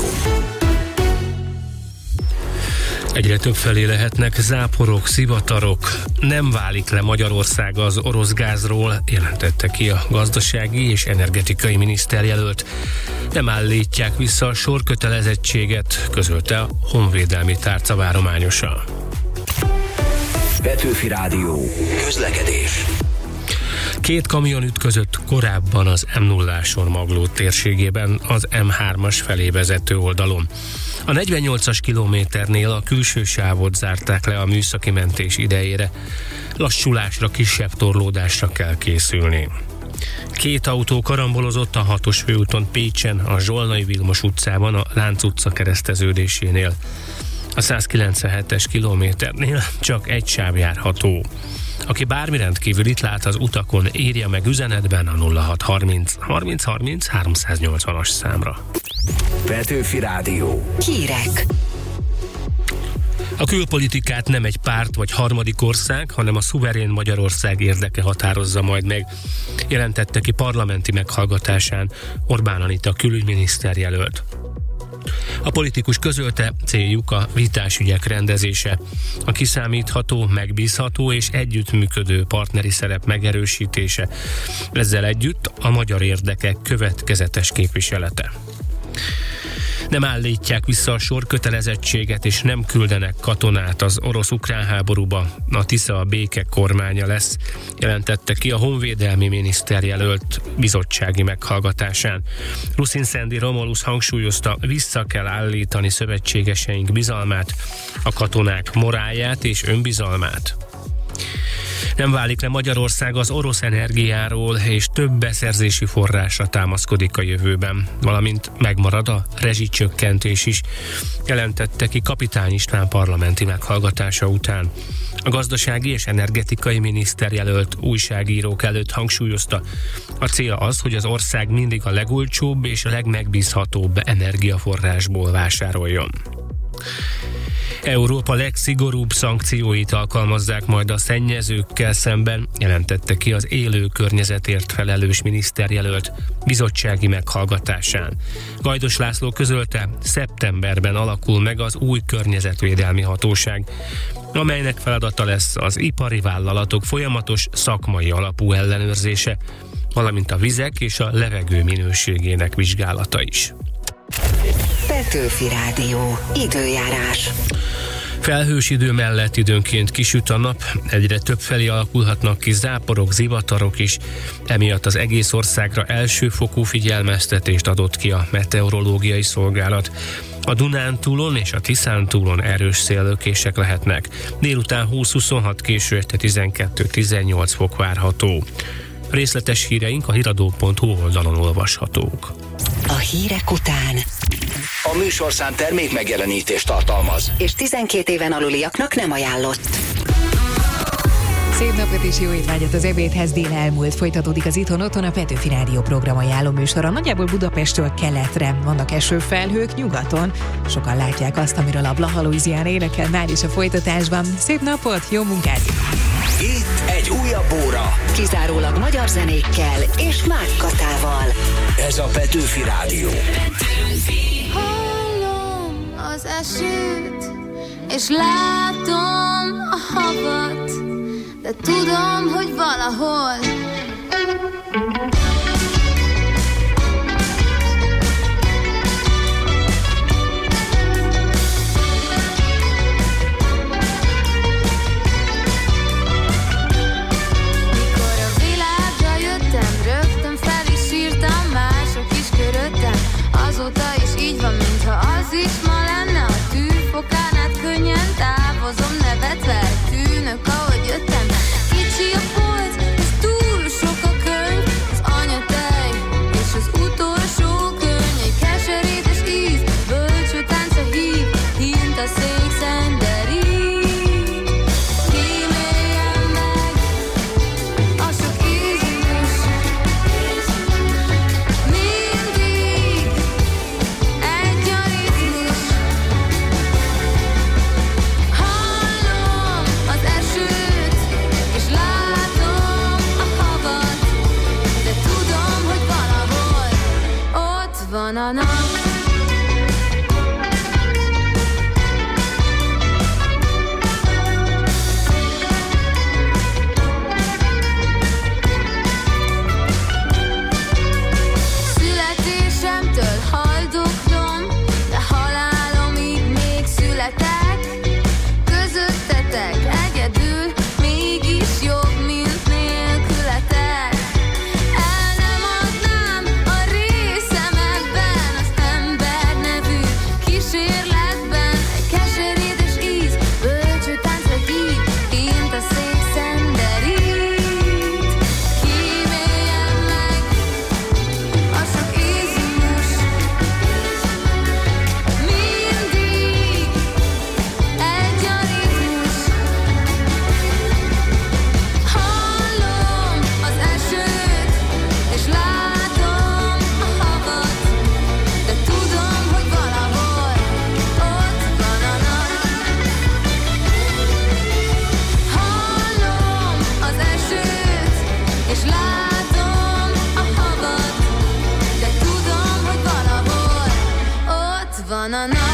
Egyre több felé lehetnek záporok, szivatarok. Nem válik le Magyarország az orosz gázról, jelentette ki a gazdasági és energetikai miniszterjelölt. Nem állítják vissza a sorkötelezettséget, közölte a honvédelmi tárca várományosa. Petőfi Rádió. Közlekedés. Két kamion ütközött korábban az em nulláson Maglód térségében az em hármas felé vezető oldalon. A negyvennyolcas kilométernél a külső sávot zárták le a műszaki mentés idejére. Lassulásra, kisebb torlódásra kell készülni. Két autó karambolozott a hatos főúton Pécsen, a Zsolnai Vilmos utcában, a Lánc utca kereszteződésénél. A százkilencvenhetes kilométernél csak egy sáv járható. Aki bármi rendkívülit lát az utakon, írja meg üzenetben a nulla hat harminc harminc harminc háromszáznyolcvanas számra. Petőfi Rádió. Hírek. A külpolitikát nem egy párt vagy harmadik ország, hanem a szuverén Magyarország érdeke határozza majd meg, jelentette ki parlamenti meghallgatásán Orbán Anita külügyminiszter jelölt. A politikus közölte, céljuk a vitás ügyek rendezése, a kiszámítható, megbízható és együttműködő partneri szerep megerősítése, ezzel együtt a magyar érdekek következetes képviselete. Nem állítják vissza a sorkötelezettséget és nem küldenek katonát az orosz-ukrán háborúba. A Tisza a béke kormánya lesz, jelentette ki a honvédelmi miniszter jelölt bizottsági meghallgatásán. Ruszin Szendi Romulus hangsúlyozta, vissza kell állítani szövetségeseink bizalmát, a katonák morálját és önbizalmát. Nem válik le Magyarország az orosz energiáról, és több beszerzési forrásra támaszkodik a jövőben, valamint megmarad a rezsicsökkentés is, jelentette ki Kapitány István parlamenti meghallgatása után. A gazdasági és energetikai miniszter jelölt újságírók előtt hangsúlyozta, a cél az, hogy az ország mindig a legolcsóbb és a legmegbízhatóbb energiaforrásból vásároljon. Európa legszigorúbb szankcióit alkalmazzák majd a szennyezőkkel szemben, jelentette ki az élő környezetért felelős miniszterjelölt bizottsági meghallgatásán. Gajdos László közölte, szeptemberben alakul meg az új környezetvédelmi hatóság, amelynek feladata lesz az ipari vállalatok folyamatos szakmai alapú ellenőrzése, valamint a vizek és a levegő minőségének vizsgálata is. Petőfi Rádió. Időjárás. Felhős idő mellett időnként kisüt a nap, egyre több felé alakulhatnak ki záporok, zivatarok is, emiatt az egész országra elsőfokú figyelmeztetést adott ki a meteorológiai szolgálat. A Dunántúlon és a Tiszántúlon erős széllökések lehetnek. Délután húsz-huszonhat, késő este tizenkettő-tizennyolc fok várható. Részletes híreink a hiradó pont hu oldalon olvashatók. A hírek után a műsorszám termék megjelenítést tartalmaz, és tizenkét éven aluliaknak nem ajánlott. Szép napot és jó étvágyat az ebédhez, dél elmúlt. Folytatódik az Itthon Otthon, a Petőfi Rádió program ajánló műsora. Nagyjából Budapesttől keletre vannak esőfelhők, nyugaton sokan látják azt, amiről a Blaha Louisiana énekel már is a folytatásban. Szép napot, jó munkát! Itt egy újabb óra. Kizárólag magyar zenékkel és Mák Katával. Ez a Petőfi Rádió. Hallom az esőt, és látom a havat, de tudom, hogy valahol mikor a világra jöttem, rögtön fel is írtam, mások is köröttem. Azóta is így van, mintha az is ma lenne. A tűfokán át könnyen távozom, nevetve tűnök, ahogy jöttem. Kicsi a polc, ez túl sok a könyv, az anyatej és az utolsó könny. Egy keserédes íz, bölcső tánca hív, hint a szék szenderít. Kíméljem meg a sok ízűs, mindig egy a ritmus. Hallom az esőt, és látom a havat, de tudom, hogy valahol ott van a nap. Születésemtől haldoklom, de halálomig még születek. Közöttetek egyedül, mégis jobb, mint nélkületek. El nem adnám a részem ebben az ember nevű kísérletben. Egy keserédes íz, bölcső táncra hív, hint a szék szenderít. Kíméljem meg a sok ízmus, mindig egy a ritmus. Hallom az esőt, és látom a havat, de tudom, hogy valahol ott van a nap. Hallom az esőt, és látom a havat, de tudom, hogy valahol ott van a nap.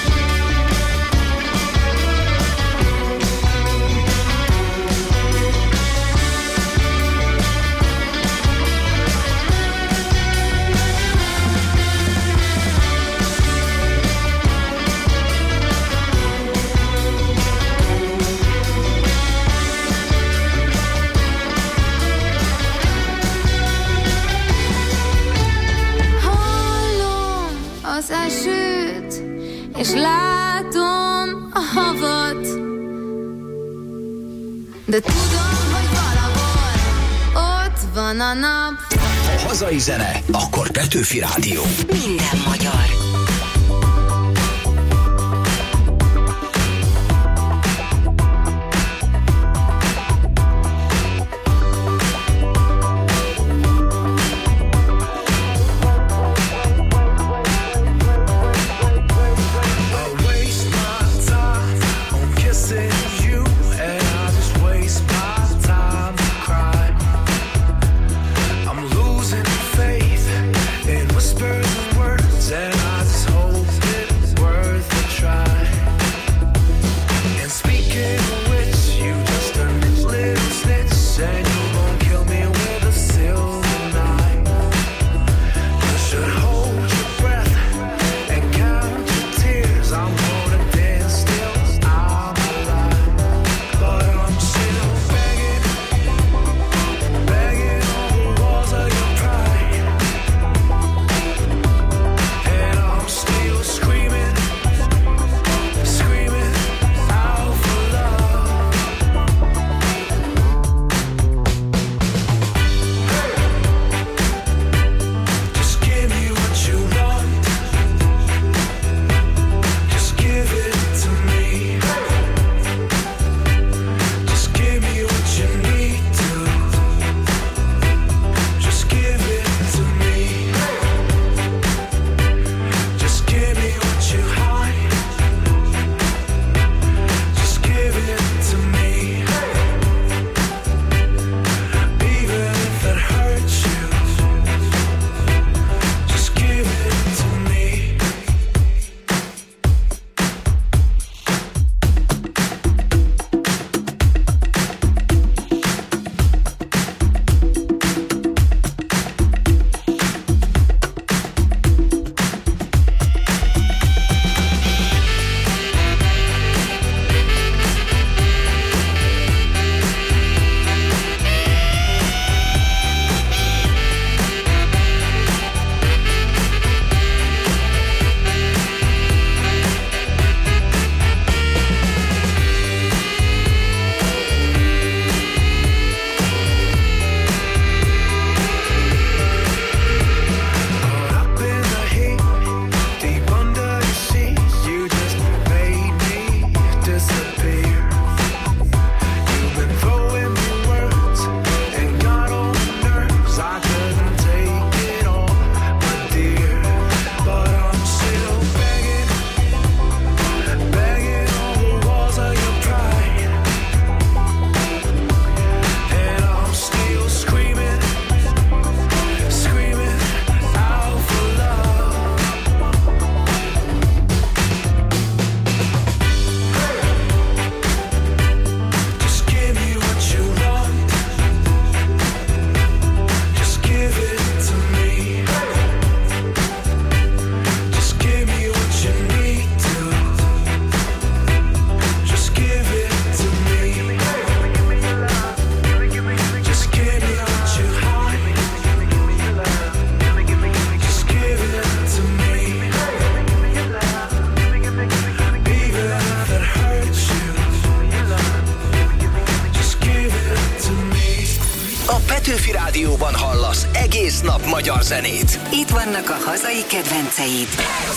Hallom az esőt, és látom a havat, de tudom, hogy valahol ott van a nap. Ha hazai zene, akkor Petőfi Rádió. Minden magyar. Whispers of words and I just rádióban hallasz egész nap magyar zenét. Itt vannak a hazai kedvenceid.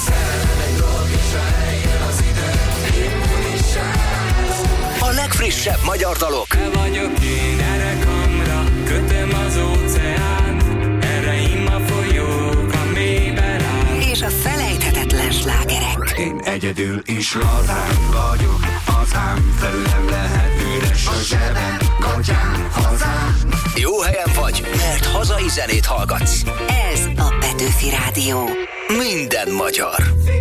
A legfrissebb magyar dalok. Te vagyok én, erre kamra, kötöm az óceánt, erre im a folyók, a mélyben áll. És a felejthetetlen slágerek. Én egyedül is lazán vagyok, hazám felülem lehet üres a zsebem, gatyám, hazám. Jó helyen vagy, mert hazai zenét hallgatsz. Ez a Petőfi Rádió. Minden magyar.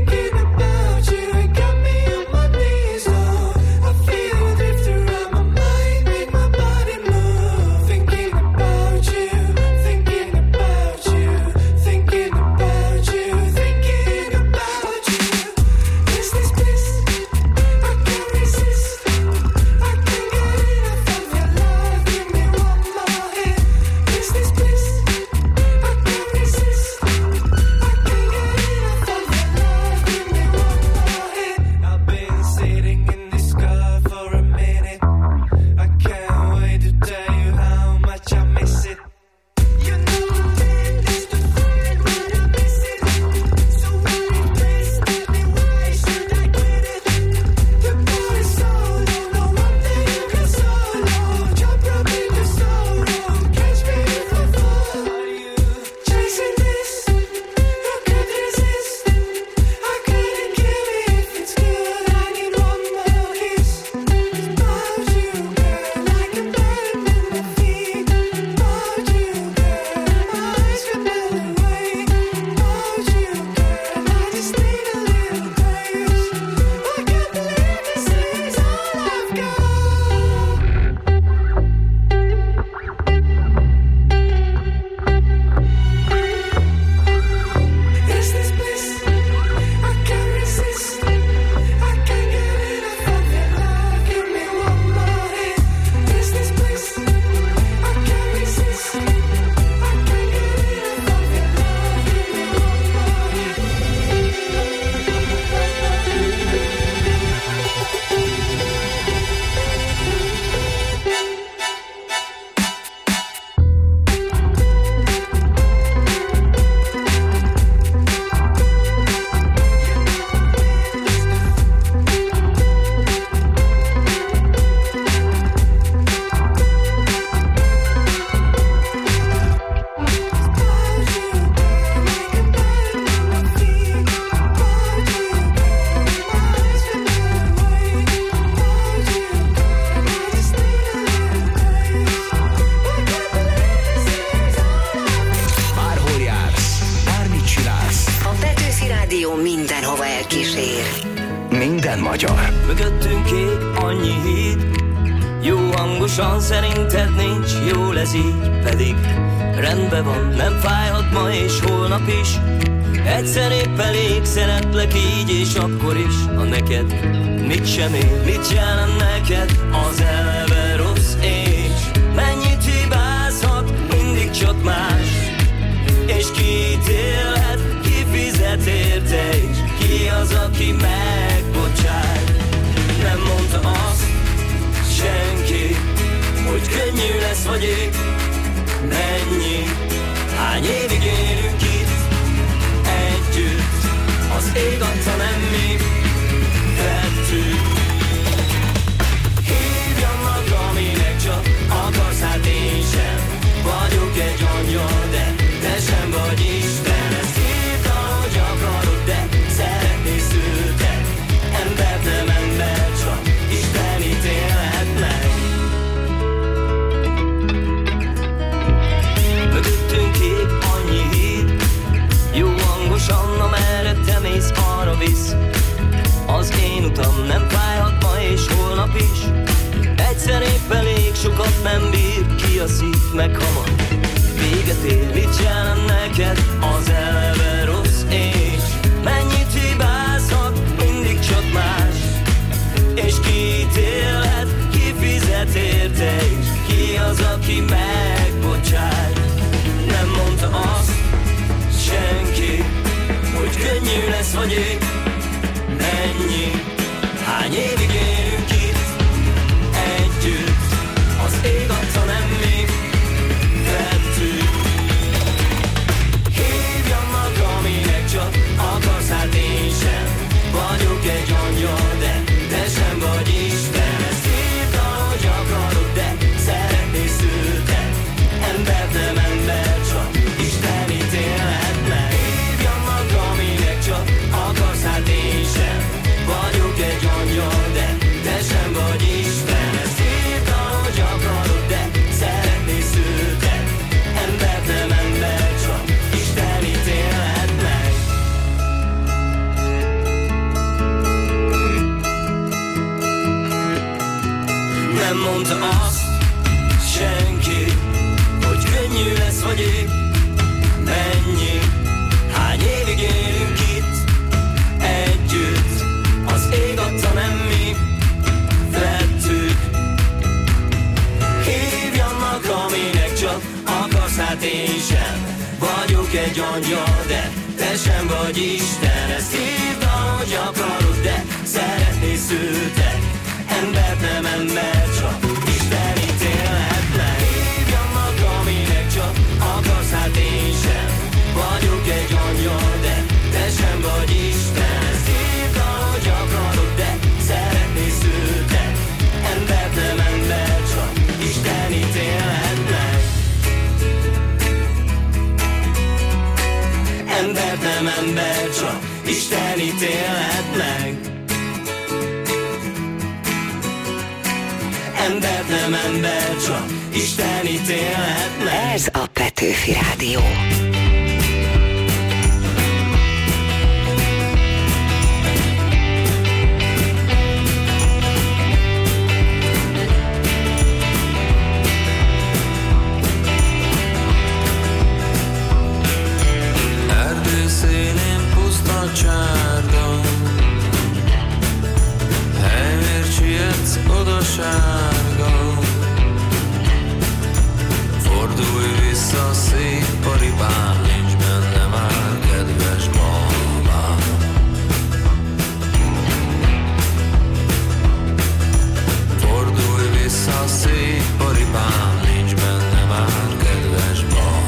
Minden magyar. Mögöttünk ég annyi híd, jó hangosan szerinted nincs, jól ez így, pedig rendben van, nem fájhat ma és holnap is. Egyszer épp elég, szeretlek így és akkor is. Ha neked mit sem ér, mit jelent neked az eleve rossz és mennyit hibázhat, mindig csak más. És ki ítélhet, ki fizet érte, és ki az, aki megbocsát. Nem mondta azt senki, hogy könnyű lesz vagy épp. Mennyi, hány évig élünk itt együtt, az ég adta, nem mi vettük. Hívjanak, aminek csak akarsz, hát én sem vagyok egy angyal, de te sem vagy Isten. Ezt írta, hogy akarod, de szeretni szültek. Embert nem ember, csak Isten ítélhet meg. Mögöttünk ég annyi híd, jó hangosan, amerre te mész, arra visz. Az én utam nem fájhat ma és holnap is. Egyszer épp elég, sokat nem bír, ki a szív meg hamar véget ér. Mit jelent neked az eleve rossz és mennyit hibázhat, mindig csak más. És ki ítélhet, ki fizet érte, és ki az, aki megbocsát. Nem mondta azt senki, hogy könnyű lesz vagy épp. Mennyi, hány évig élünk itt együtt, az ég adta, nem mi vettük. Nem mondta azt senki, hogy könnyű lesz vagy épp mennyi. Hány évig élünk itt együtt, az ég adta, nem mi vettük. Hívjanak, aminek csak akarsz, hát én sem vagyok egy angyal, de te sem vagy Isten. Ezt hívd, ahogy akarod, de szeretnél szültek. Embert nem ember, csak Isten ítélhet meg. Hívjanak, aminek csak akarsz, hát én sem vagyok egy angyal, de te sem vagy Isten. Ezt hívd, ahogy akarod, de szeretnél szültek. Embert nem ember, csak Isten ítélhet meg. Embert nem ember, csak Isten ítélhet meg. Embert nem ember, csak Isten ítélhet meg. Ez a Petőfi Rádió. Erdő szélén puszta csárda, helyért sietsz oda sárga. Fordulj vissza, szép paripám, nincs benne már kedves babám. Fordulj vissza, szép paripám, nincs benne már kedves babám.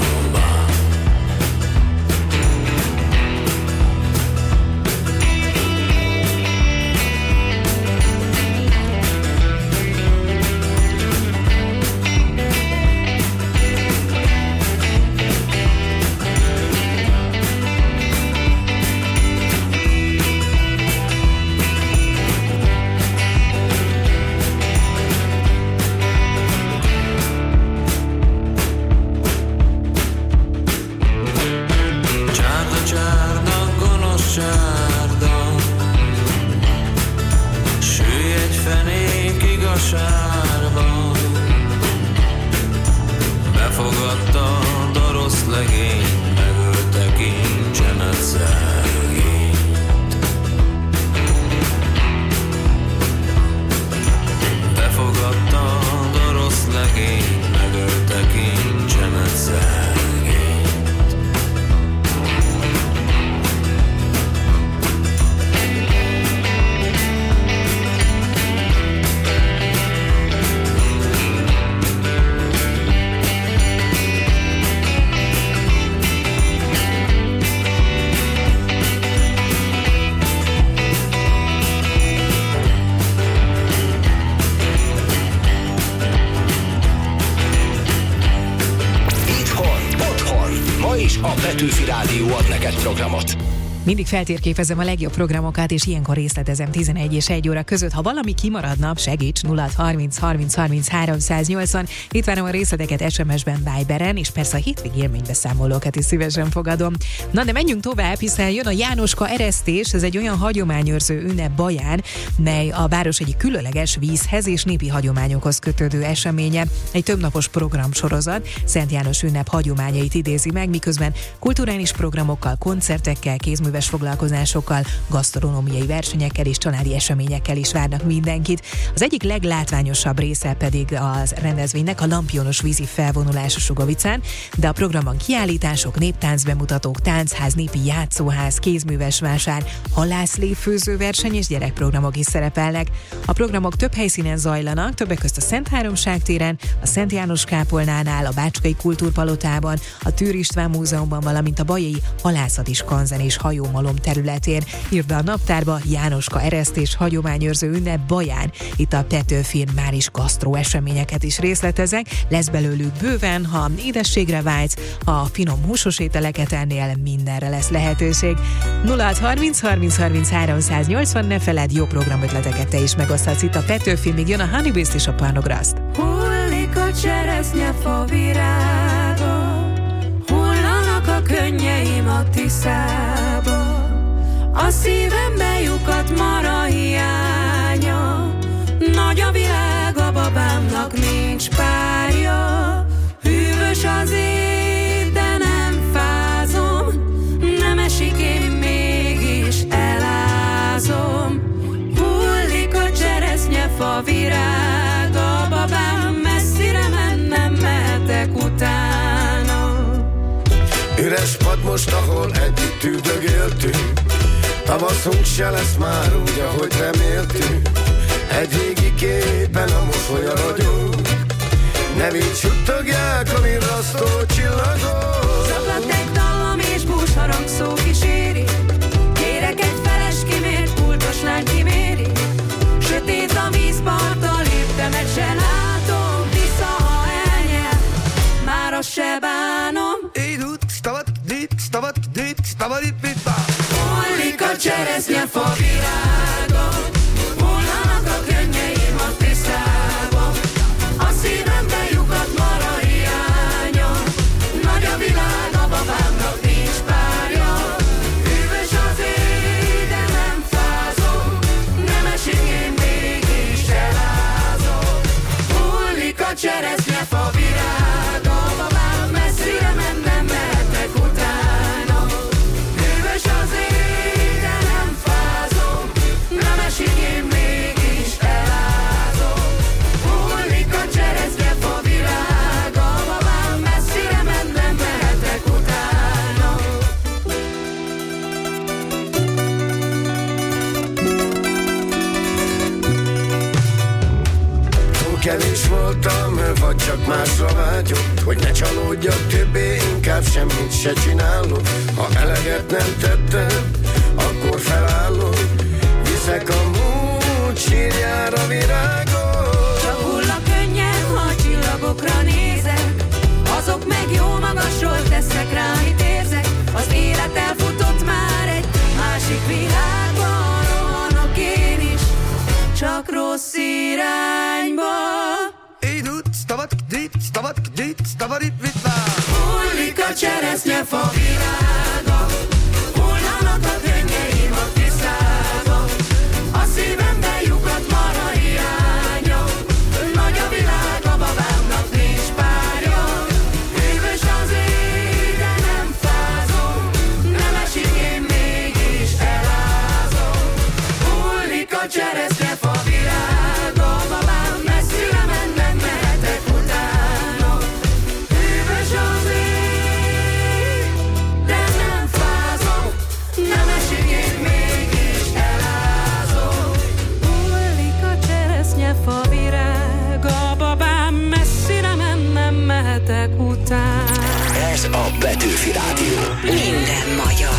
Petőfi Rádió ad neked programot. Mindig feltérképezem a legjobb programokat, és ilyenkor részletezem tizenegy és egy óra között. Ha valami kimaradna, segíts nulla harminc harminc harminc háromszáznyolcvan. Itt várom a részleteket es em es-ben, Viberen, és persze a hétvégi élménybeszámolókat is szívesen fogadom. Na de menjünk tovább, hiszen jön a Jánoska eresztés, ez egy olyan hagyományőrző ünnep Baján, mely a város egyik különleges vízhez és népi hagyományokhoz kötődő eseménye. Egy többnapos programsorozat Szent János ünnep hagyományait idézi meg, miközben kulturális programokkal, koncertekkel, kézműves foglalkozásokkal, gasztronómiai versenyekkel és családi eseményekkel is várnak mindenkit. Az egyik leglátványosabb része pedig az rendezvénynek a lampionos vízi felvonulás a Sugovicán, de a programban kiállítások, néptáncbemutatók, táncház, népi játszóház, kézműves vásár, halászléfőző verseny és gyerekprogramok is szerepelnek. A programok több helyszínen zajlanak, többek közt a Szent Háromság téren, a Szent János kápolnánál, a Bácskai Kultúrpalotában, a Tűr István Múzeumban, valamint a Bajai Halászati Skanzen és hajómalom területén. Ír be a naptárba Jánoska eresztés hagyományőrző ünnep Baján. Itt a Petőfin már is gasztró eseményeket is részletezek, lesz belőlük bőven, ha édességre vágysz, ha finom húsos ételeket ennél, mindenre lesz lehetőség. nulla harminc harminc harminc háromszáznyolcvan, ne feledd, jó programötleteket te is megoszthatsz itt a Petőfin, még jön a Honeybeast és a Parnograszt. Hullik a cseresznyefa virága, hullanak a könnyeim a Tiszába, a szívembe lyukadt mara hiánya, nagy a világ a babám. fa virág, a babám, messzire mennem, mehetek utána. Üres pad most, ahol együtt üldögéltünk, tavaszunk se lesz már úgy, ahogy reméltünk. Egy régi képen a mosolya ragyog, nevét suttogják a virrasztó csillagok. Zaklat egy dallam és búsharang szó kíséri, kérek egy feles kimért, pultos lány kiméri. Sötét a vízparttal, léptemet se látom, vissza, ha elnyel, már azt se bánom. Hullik a cseresznyefa virága, hullanak a könnyeim a tisztába, a szívemben lyukat mar a hiánya, nagy a világ, a babámnak nincs párja. Hűvös az éj, de nem fázom, nem esik, én mégis elázom. Hullik a cseresznyefa virága, babám, messzire mennem, mehetek utána. Hűvös az éj, de nem fázom, nem esik, én mégis elázom. Hullik a cseresznyefa virága, babám, messzire mennem, mehetek utána. Túl kevés voltam, vagy csak másra vágyok, hogy ne csalódjak többé, inkább semmit se csinálok. Ha eleget nem tettem, akkor felállok, viszek a múlt sírjára virágot. Csak hull a könnyed, ha a csillagokra nézek, azok meg jó magasról tesznek rá, mit érzek. Az élet elfutott már egy másik világban, rohanok én is, csak rossz irányba. Hullik a cseresznyefa virága, hullanak a könnyeim a tisztába, a szívemben lyukat mar a hiánya, nagy a világ, a babámnak nincs párja. Hűvös az éj, de nem fázom, nem esik, én mégis elázom. Hullik a cseresznyefa virága, babám, messzire mennem, mehetek utána. Hűvös az éj, de nem fázom, nem esik, én mégis elázom. Hullik a cseresznyefa virága, babám, messzire mennem, mehetek utána. Ez a Petőfi Rádió. Minden magyar.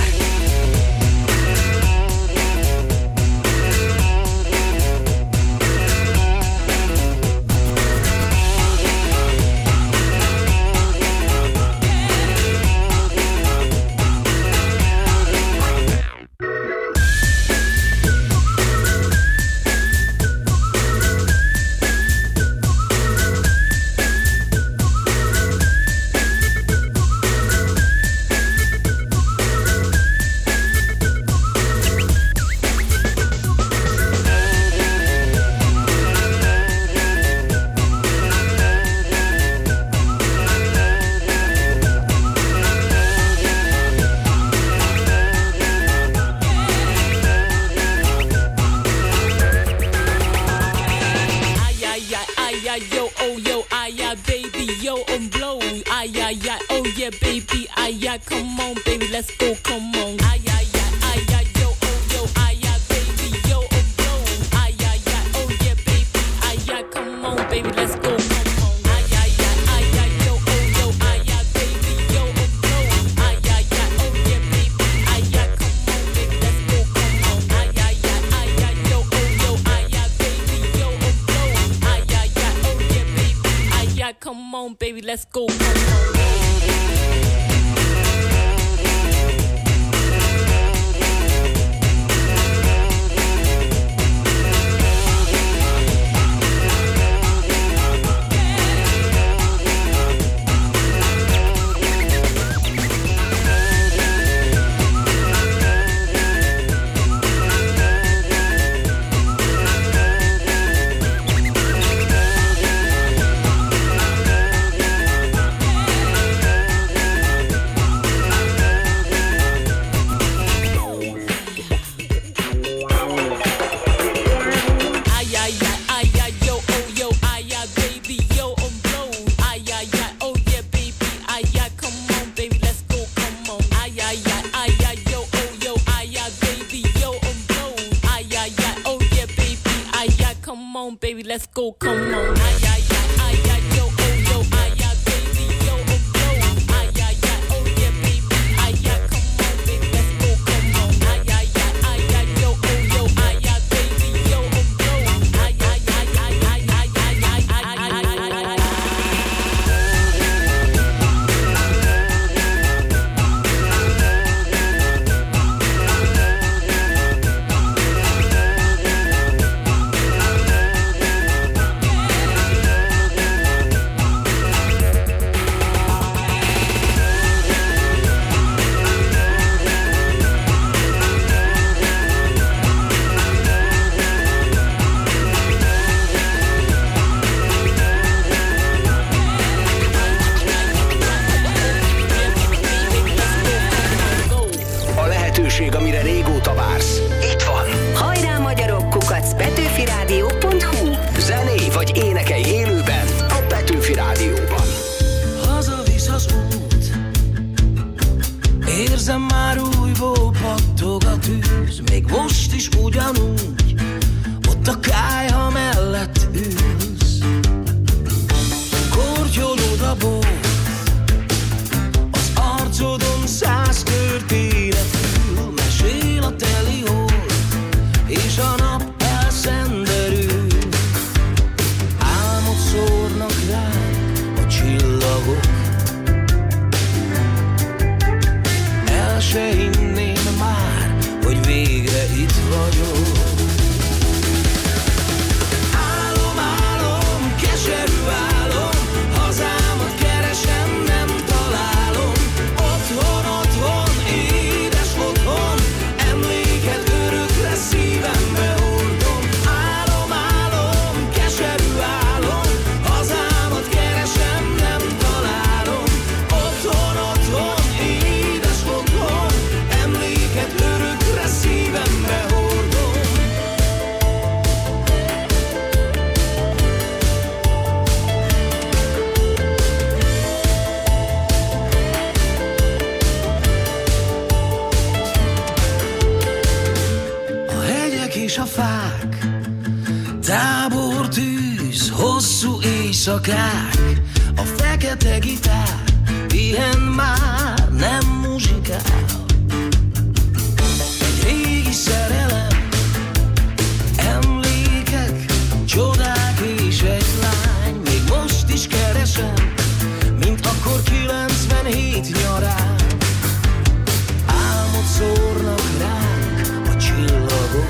Come on, baby, let's go. come on, baby, let's go, come on. Ay, ay, ay, ay, ay, yo, oh, yo, ay, ay, baby, yo, oh, yo. Ay, ay, ay, oh, yeah, baby, ay, ay, come on, baby, let's go, come on. Ay, ay, ay, ay, ay, yo, oh, yo, ay, ay, baby, yo, oh, yo. Ay, ay, ay, ay, ay, ay, ay, ay, ay, ay, ay, ay, ay. Amire régóta vársz. Itt van. Hajrá magyarok, kukac petőfi rádió pont hu. Zenélj vagy énekelj élőben a Petőfi Rádióban. Hazavisz az út, érzem már újból pattog a tűz, még most is ugyanúgy, ott a kályha mellett ülsz. Kortyolod a bor, az arcodon száz történet ül, mesél a teli hold, és a nap elszenderül. Álmot szórnak ránk a csillagok, el se hinném már, hogy végre itt vagyok. Álom, álom, keserű álom, hazámat keresem, nem találom. Otthon, otthon, édes otthon, emléket örökre szívembe hordom. Álom, álom, keserű álom, hazámat keresem, nem találom. Otthon, otthon, édes otthon, emléket örökre szívembe hordom. A hegyek és a fák, tábortűz, hosszú éjszakák, a fekete gitár, pihen már, nem muzsikál. Egy régi szerelem, emlékek, csodák és egy lány, még most is keresem, mint akkor kilencvenhét nyarán. Álmot szórnak ránk a csillagok,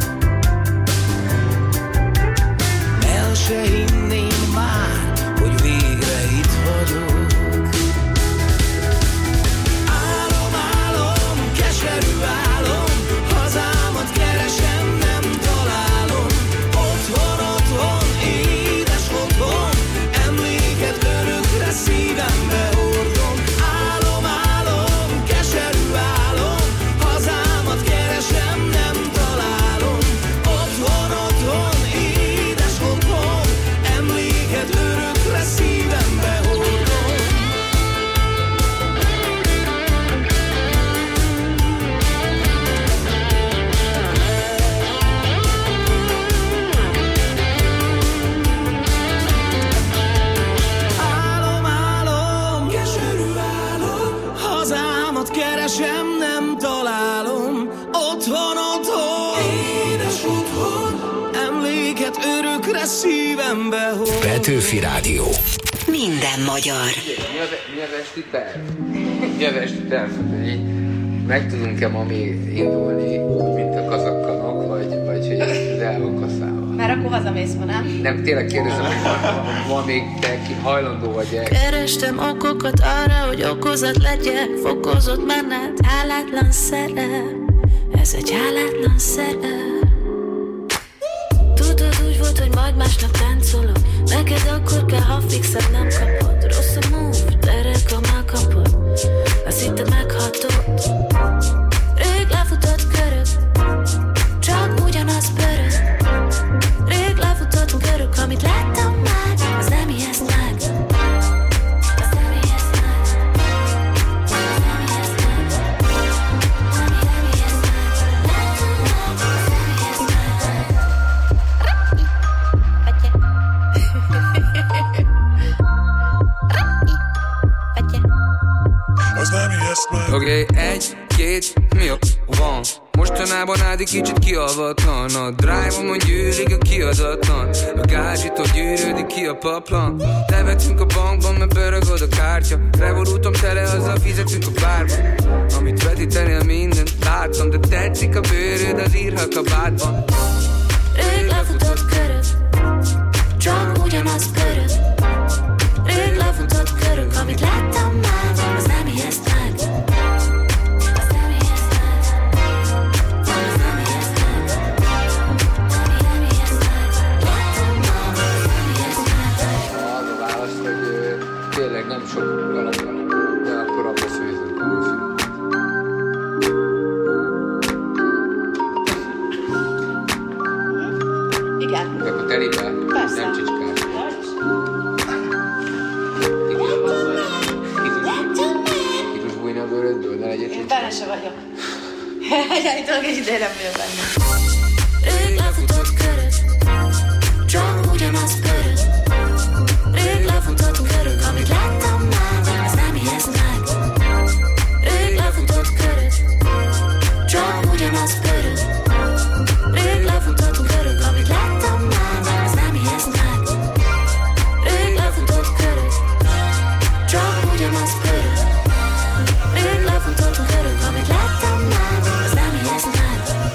el se hinném már, hogy végre itt vagyok. Álom, álom, keserű álom, hazámat keresem, nem találom. Otthon, otthon, édes otthon, emléket örökre szívembe hordom. Álom, álom, keserű álom, hazámat keresem, nem találom. Otthon, otthon, édes otthon, emléket örökre szívembe hordom. Álom, álom, keserű álom, hazámat keresem, nem találom. Otthon, otthon, édes otthon, emléket örökre szívembe hordom. Petőfi Rádió. Minden magyar. Mi az, mi az esti terv? Mi az esti terv? Hogy így meg tudunk-e ma még indulni úgy, mint a kazakkanok, vagy, vagy hogy ez el van kaszálva? Már akkor hazamész ma, nem? Nem, tényleg kérdezem, hogy van, van még te ki hajlandó vagy-e? Kerestem okokat arra, hogy okozat legyek, fokozott menet, hálátlan szerep. Ez egy hálátlan szerep. Tudod, úgy volt, hogy majd másnap táncolok. Neked akkor kell, ha fixet nem kapod. Rossz a move, de reggel megkapod. Azt hitted meghatod. Rég lefutott körök, csak ugyanaz pörög. Rég lefutott körök, amit láttam már, az nem ijeszt meg. Az nem ijeszt meg. Az nem ijeszt meg. Ami nem ijeszt meg. Láttam már, az nem ijeszt meg. Okay, egy, két, mi a van? Mostanában Ádi kicsit kialvatlan. A drive-omon gyűlik a kiadatlan. A gázsitól gyűrődik ki a paplan. Levetünk a bankban, mert pörögöd a kártya. Revolútom tele, azzal fizetünk a bárba. Amit vetítenél, mindent láttam. De tetszik a bőröd, az írha kabátban. Rég lefutott körök, csak ugyanaz pörög. Rég lefutott körök, amit láttam már, az nem ijeszt meg. Tényleg nem sok galambban, de akkor abba szűzünk a műfűt. Igen. De akkor telibe, persze. Nem csicskás. Kidus bújni a bőrödből, ne legyél csicskás. Én benne se vagyok. Egyáltalán egy ideje nem vagyok benne. Rég lefutott körök, csak ugyanaz pörög. Rég lefutott körök, amit láttam már, az nem ijeszt meg. Rég lefutott körök, csak ugyanaz pörög. Rég lefutott körök, amit láttam már, az nem ijeszt meg. Rég lefutott körök, csak ugyanaz pörög. Rég lefutott körök, amit láttam már, az nem ijeszt meg.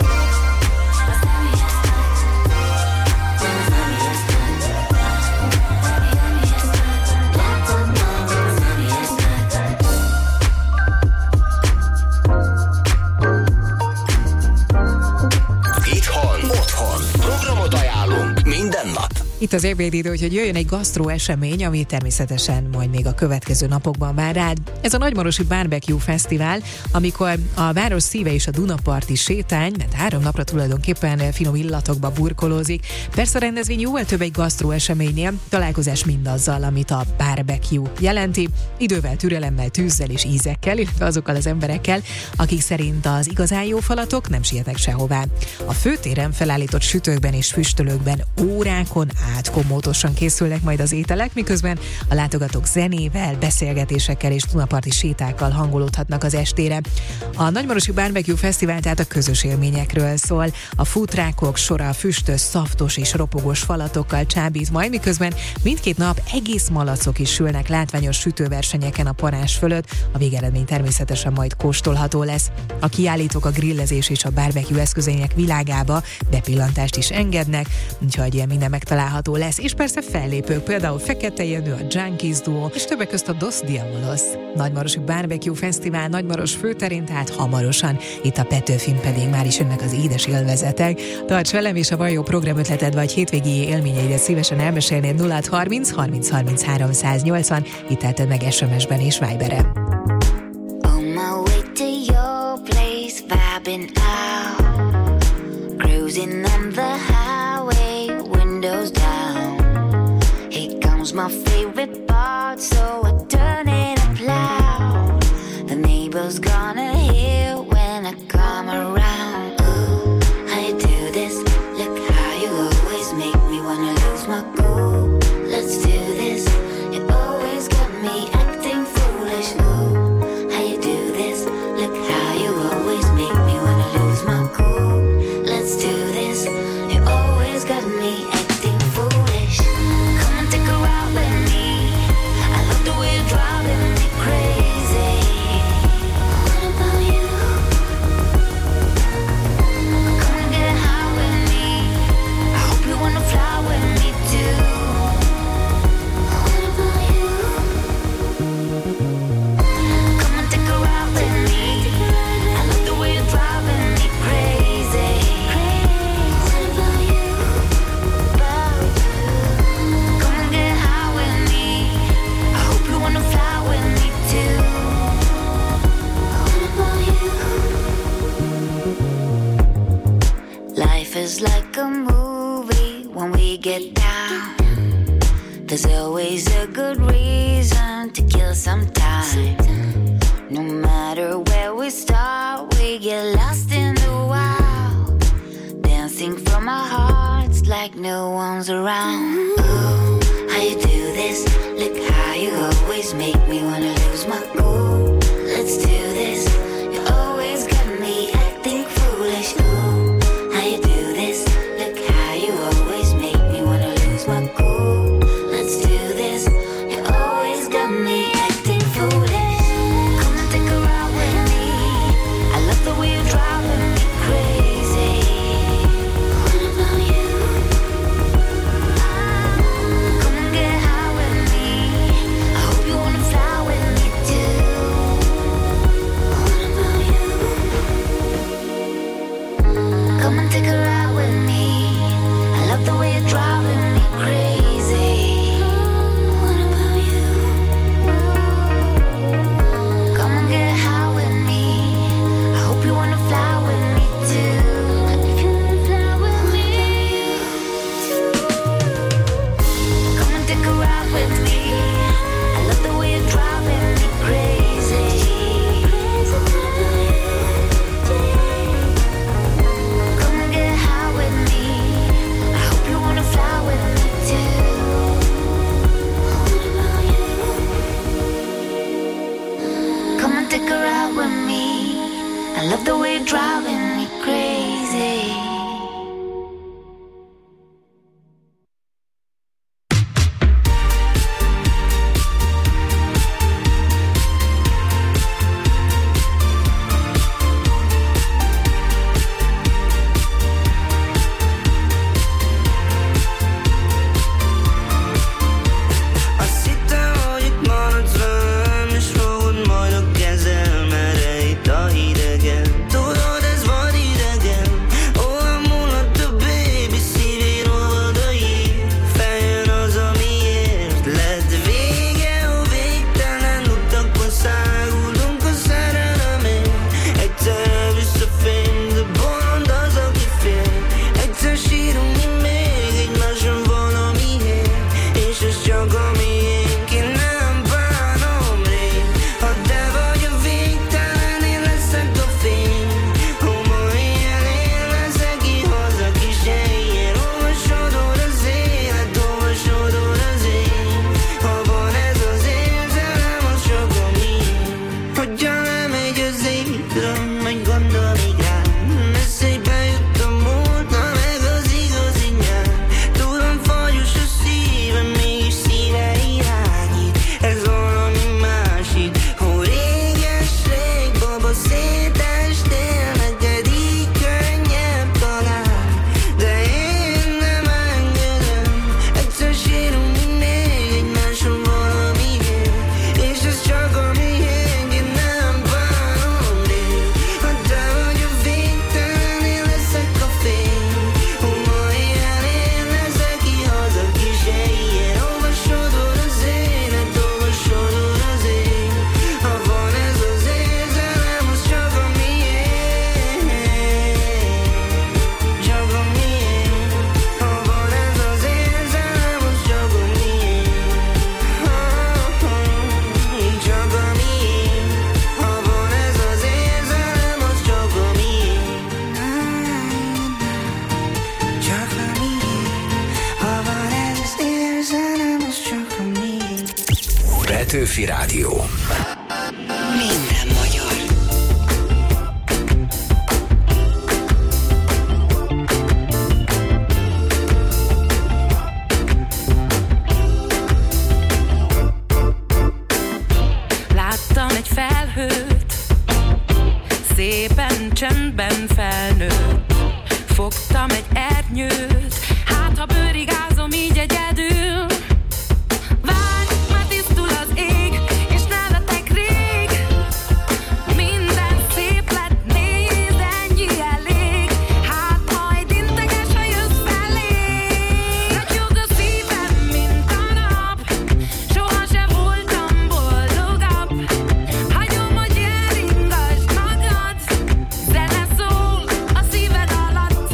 Itt az ebédidő, hogy jöjjön egy gasztró esemény, ami természetesen majd még a következő napokban vár rád. Ez a Nagymarosi Barbecue Fesztivál, amikor a város szíve és a Dunaparti sétány, mert három napra tulajdonképpen finom illatokba burkolózik. Persze a rendezvény jóval több egy gasztró eseménynél, találkozás mindazzal, amit a barbecue jelenti, idővel, türelemmel, tűzzel és ízekkel, illetve azokkal az emberekkel, akik szerint az igazán jó falatok nem sietnek sehová. A főtéren felállított sütőkben és füstölőkben órákon át komótosan készülnek majd az ételek, miközben a látogatók zenével, beszélgetésekkel és Dunaparti sétákkal hangolódhatnak az estére. A Nagymarosi Barbecue Fesztivál tehát a közös élményekről szól. A futrákok sora füstös, szaftos és ropogós falatokkal csábít majd, miközben mindkét nap egész malacok is sülnek látványos sütőversenyeken a parázs fölött. A végeredmény természetesen majd kóstolható lesz. A kiállítók a grillezés és a barbecue eszközeinek világába bepillantást is engednek, úgyhogy ilyen minden megtalálható lesz, és persze fellépők, például Fekete Jenő, a Junkies Duo, és többek közt a Dos Diabolos. Nagymarosi Barbecue Fesztivál Nagymaros főterén, tehát hamarosan, itt a Petőfin pedig már is jönnek az édes élvezetek. Tarts velem, és a van jó programötleted vagy hétvégi élményeidet szívesen elmesélnéd nulla harminc harminc harminchárom száznyolcvan, itt teheted meg es em es-ben és Viberen. On my way to your place, vibing out, cruising on the highway, windows down. Here comes my favorite part, so I turn it up loud. The neighbors gonna hear when I come around. Ooh, how you do this? Look how you always make me wanna lose my cool. Let's do this. You always got me acting foolish. Ooh, how you do this? Look how you always make me wanna lose my cool. Let's do this. You always got me acting foolish. Come and take a ride with me. I love the way you're driving me crazy. What about you? Come and get high with me. I hope you wanna fly with me too. What about you? Come and take a ride with me. I love the way you're driving me crazy. What about you? About you? Come and get high with me. I hope you wanna fly with me too. What about you? Life is like a movie when we get down. There's always a good reason to kill some time. No matter where we start, we get lost in the wild. Dancing from our hearts like no one's around. Ooh, how you do this? Look how you always make me wanna lose my cool. Let's do this. Petőfi Rádió. Minden magyar. Láttam egy felhőt, szépen csendben felnőtt. Fogtam egy ernyőt, hát ha bőrigázom így egyedül. Várj, már tisztul az ég, és nevetek rég. Minden szép lett, nézd, ennyi elég. Hát majd integes, ha jössz felé. Ragyog a szívem, mint a nap, soha se voltam boldogabb. Hagyom, hogy elringasd magad, zene szól a szíved alatt.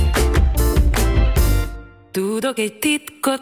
Tudok egy titkot,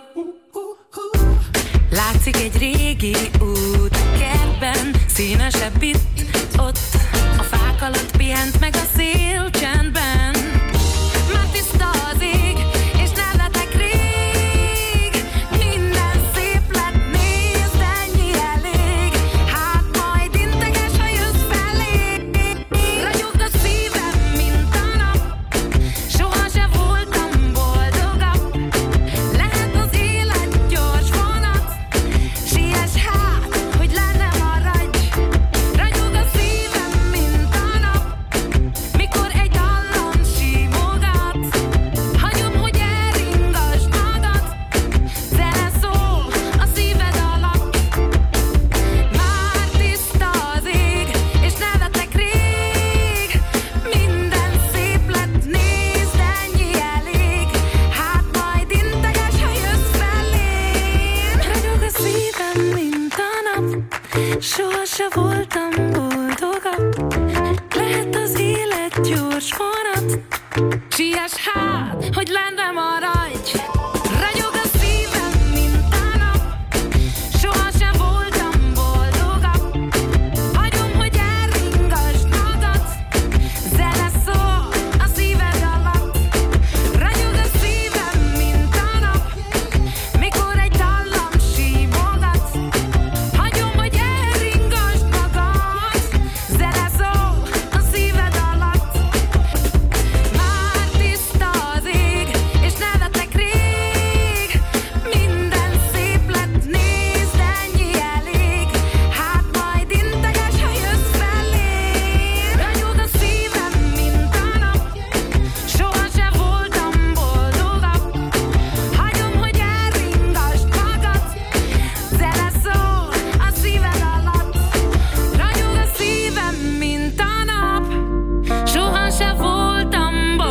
látszik egy régi út kertben, színesebb itt, ott. A fák alatt pihent meg a szél csendben. Már tiszta az ég, és nevetek rég. Minden szép lett, nézd, ennyi elég. Hát majd integes, ha jössz felé. Ragyog a szívem, mint a nap, soha se voltam boldogabb. Lehet az élet gyors vonat, siess hát, hogy le ne maradj. Ragyog a szívem, mint a nap, mikor egy dallam simogat. Hagyom, hogy elringasd magad, zene szól a szíved alatt. Már tiszta az ég, és nevetek rég. Minden szép lett, nézd, ennyi elég. Hát majd integes, ha jössz felém. Ragyog a szívem, mint a nap, soha se voltam boldogabb. Lehet az élet gyors vonat, siess hát, hogy lenne maradj. Ragyog a szívem, mint a nap, soha se voltam boldogabb. Hagyom, hogy elringasd magad, zene szól a szíved alatt. Ragyog a szívem, mint a nap, mikor egy dallam simogat. Hagyom, hogy elringasd magad, zene szól a szíved alatt. Már tiszta az ég, és nevetek rég. Minden szép lett, nézd, ennyi elég. Hát majd integes, ha jössz felé. Ragyog a szívem, mint a nap, soha se voltam boldogabb. Hagyom, hogy elringasd magad, zene szól a szíved alatt. Ragyog a szívem, mint a nap, soha se voltam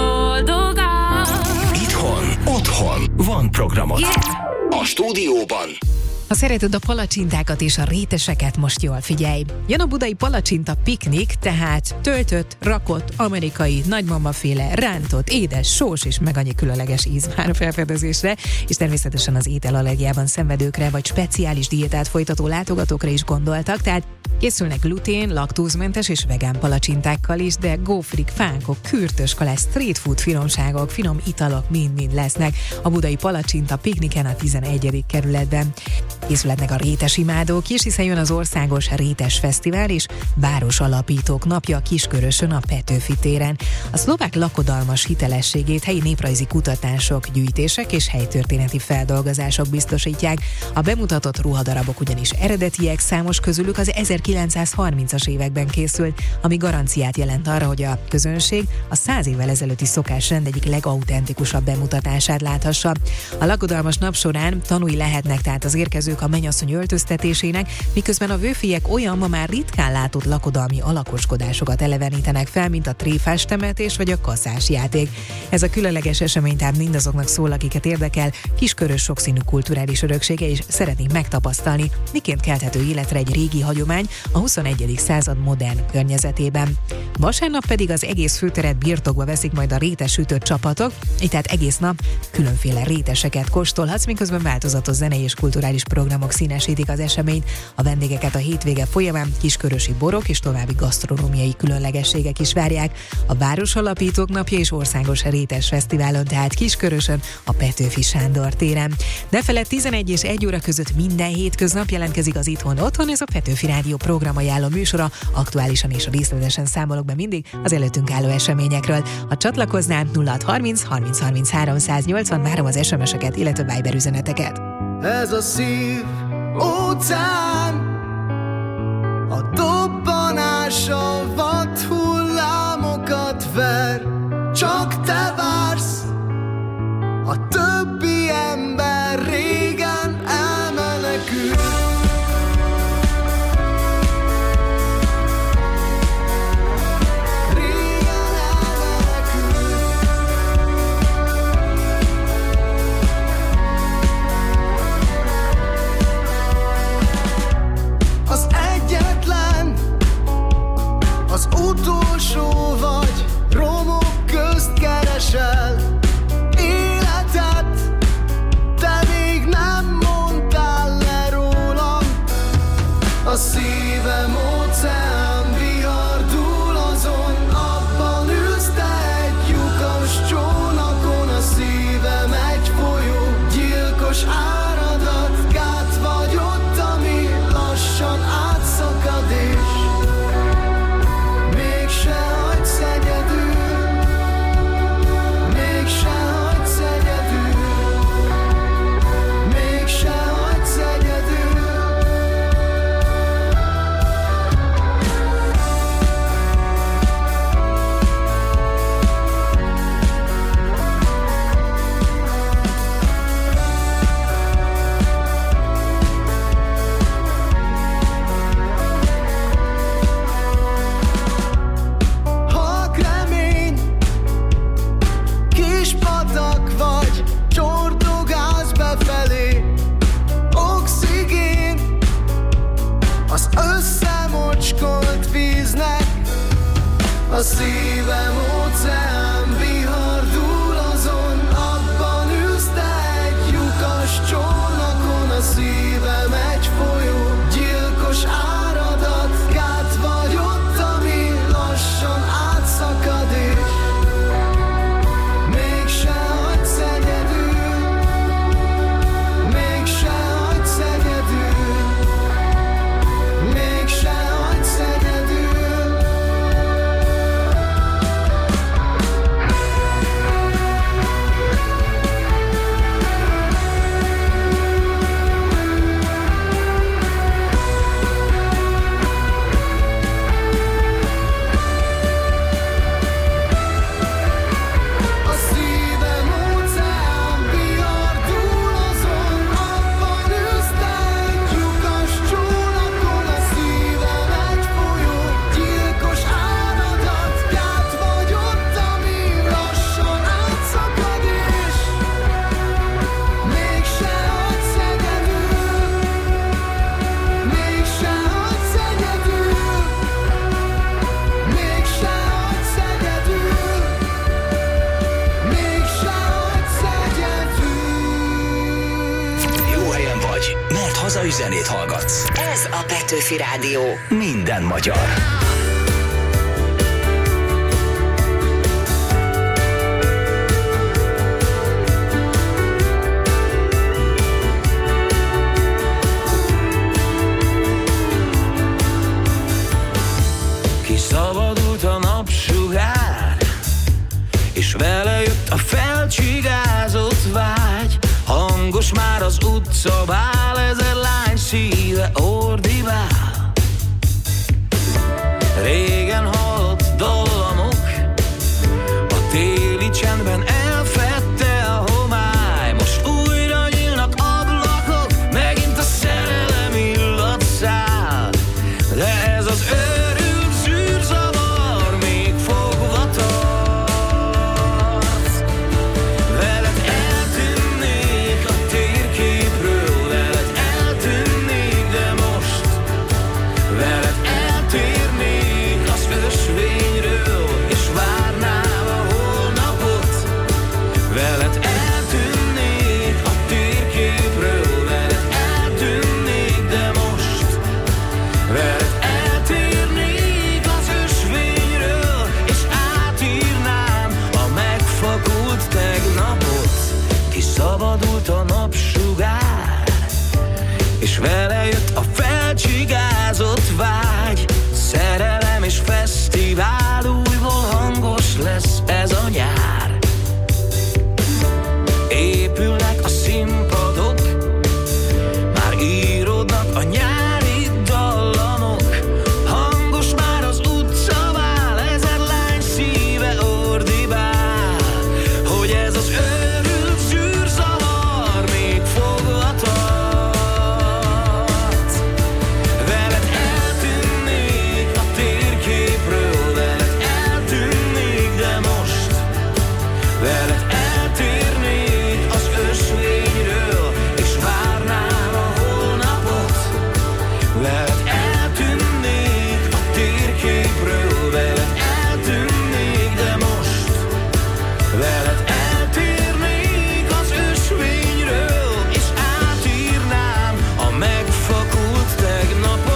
boldogabb. Itthon, otthon van programod. Yeah. A stúdióban Ha szereted a palacsintákat és a réteseket, most jól figyelj. Jön a budai palacsinta piknik, tehát töltött, rakott, amerikai, nagymamaféle, rántott, édes, sós és meg annyi különleges íz már a felfedezésre, és természetesen az ételallergiában szenvedőkre vagy speciális diétát folytató látogatókra is gondoltak, tehát készülnek glutén, laktózmentes és vegán palacsintákkal is, de gófrik, fánkok, kürtös kalász, street food finomságok, finom italok mind-mind lesznek a budai palacsinta pikniken a tizenegyedik kerületben. Készületnek a rétes imádók is, hiszen jön az Országos Rétes Fesztivál és Város Alapítók Napja Kiskörösön a Petőfi téren. A szlovák lakodalmas hitelességét helyi néprajzi kutatások, gyűjtések és helytörténeti feldolgozások biztosítják. A bemutatott ruhadarabok ugyanis eredetiek, számos közülük az ezerkilencszázharmincas években készült, ami garanciát jelent arra, hogy a közönség a száz évvel ezelőtti szokásrend egyik legautentikusabb bemutatását láthassa. A lakodalmas nap során tanúi lehetnek tehát az érkezők a mennyasszony öltöztetésének, miközben a vőfiek olyan ma már ritkán látott lakodalmi alakoskodásokat elevenítenek fel, mint a tréfás temetés vagy a kaszás játék. Ez a különleges esemény tehát mindazoknak szól, akiket érdekel, Kiskörös sokszínű kulturális öröksége, és szeretnénk megtapasztalni, miként kelthető életre egy régi hagyomány a huszonegyedik század modern környezetében. Vasárnap pedig az egész főteret birtokba veszik majd a rétes sütött csapatok, így tehát egész nap különféle réteseket kóstolhatsz, miközben változatos zenei és kulturális program programok színesítik az eseményt. A vendégeket a hétvége folyamán kiskörösi borok és további gasztronómiai különlegességek is várják. A Városalapítók napja és országos rétes fesztiválon, tehát Kiskörösön, a Petőfi Sándor téren. De felett tizenegy és egy óra között minden hétköznap jelentkezik az Itthon Otthon, ez a Petőfi Rádió programajánló műsora, aktuálisan és részletesen számolok be mindig az előttünk álló eseményekről. Ha csatlakoznál, nulla harminc harminc harminchárom száznyolcvan, várom az es em es-eket, illetve Viber üzeneteket. Ez a szív óceán, a dobbanása vad hullámokat ver, csak te vársz, a többi ember régen elmenekült. Az utolsó vagy, romok közt keresel életet, te még nem mondtál le rólam. A szívem óceán vihar dúl azon, abban ülsz te egy lyukas csónakon. A szívem egy folyó, gyilkos áradat, gát vagy ott, ami lassan átszakad és a szívem óceán vihar dúl azon, abban ülsz te egy lyukas csónakon. A szívem egy folyó, gyilkos áradat, gát vagy ott, ami lassan átszakad és mégse hagysz egyedül, mégse hagysz egyedül, mégse hagysz egyedül. Hazai zenét hallgatsz. Ez a Petőfi Rádió. Minden magyar. Kiszabadult a napsugár, és vele jött a felcsigázott vágy. Hangos már az utcabál, ezer lány szíve ordibál. és vele jött a felcsigázott vágy. Szerelem és fesztivál, újból hangos lesz ez a nyár. Épülnek a színpadok, már íródnak a nyári dallamok. Hangos már az utcavál, ezer lány szíve ordibál, hogy ez az őrült zűrzavar még fogva tart. Veled eltűnnék a térképről, veled eltűnnék, de most veled eltérnék az ösvényről, és várnám a holnapot. Veled eltűnnék a térképről, veled eltűnnék, de most veled eltérnék az ösvényről, és átírnám a megfakult tegnapot.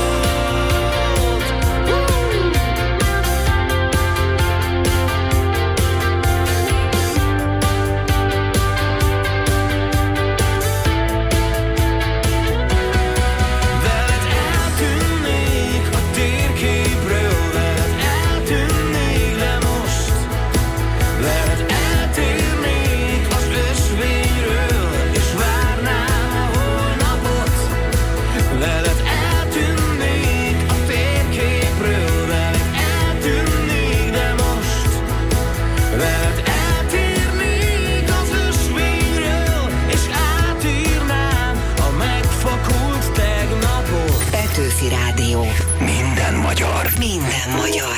Veled eltűnnék a térképről, veled eltűnnék, de most veled eltérnék az ösvényről, és várnám a holnapot. Veled eltűnnék a térképről, veled eltűnnék, de most veled eltérnék az ösvényről, és átírnám a megfakult tegnapot. Petőfi Rádió. Minden magyar. Minden magyar.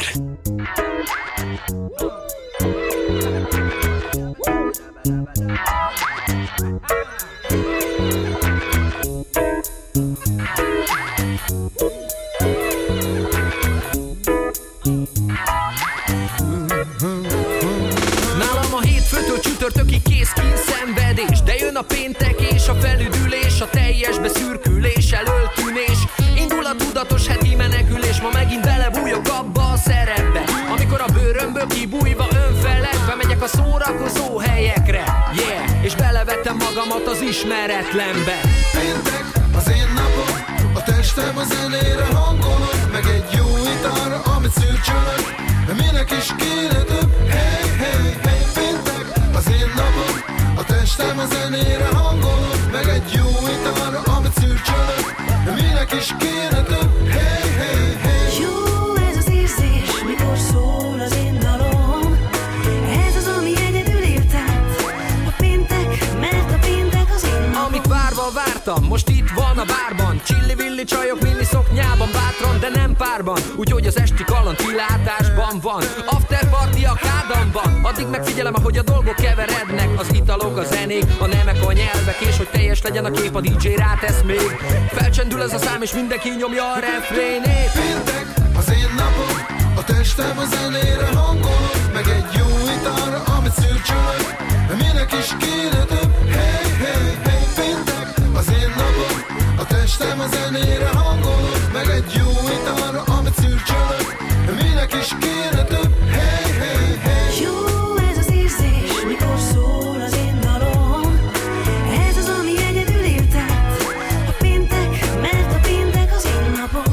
Nálam a hétfőtől csütörtökig kész kínszenvedés, de jön a péntek és a felüdülés, a teljes beszürkülés, elöltűnés. Indul a tudatos heti menekülés, ma megint belebújok abba a szerepbe, amikor a bőrömből kibújva önfeledve megyek a szórakozó helyekre, yeah, és belevettem magamat az ismeretlenbe. Péntek az én napom, a testem a zenére hangolok, meg egy jó italra, amit szürcsölök, de minek is kéne több? Hey, hey, hey, péntek az én napom, a testem a zenére hangolok, meg egy jó italra, amit szürcsölök, de minek is kéne több? Hey, hey, hey. Jó ez az érzés, mikor szól az én dalom. Ez az, ami egyedül érted. A péntek, mert a péntek az én napom. Amit várva vártam, most itt van a bárban. Csilli-villi csajok mini szoknyában, bátran, de nem párban. Úgyhogy az esti kaland kilátásban van. After party a kádamban. Addig megfigyelem, ahogy a dolgok keverednek. Az italok, a zenék, a nemek, a nyelvek, és hogy teljes legyen a kép, a dé dzsé rátesz még. Felcsendül ez a szám, és mindenki nyomja a refrénét. Péntek az én napom, a testem a zenére hangolok, meg egy jó italra, amit szürcsölök, de minek is kéne több? Hey, hey, hey, péntek az én napom, a testem a zenére hangolok, meg egy jó italra, amit szürcsölök, de minek is kéne több? Hey, hey, hey. Jó ez az érzés, mikor szól az én dalom. Ez az, ami egyedül érted. A péntek, mert a péntek az én napom.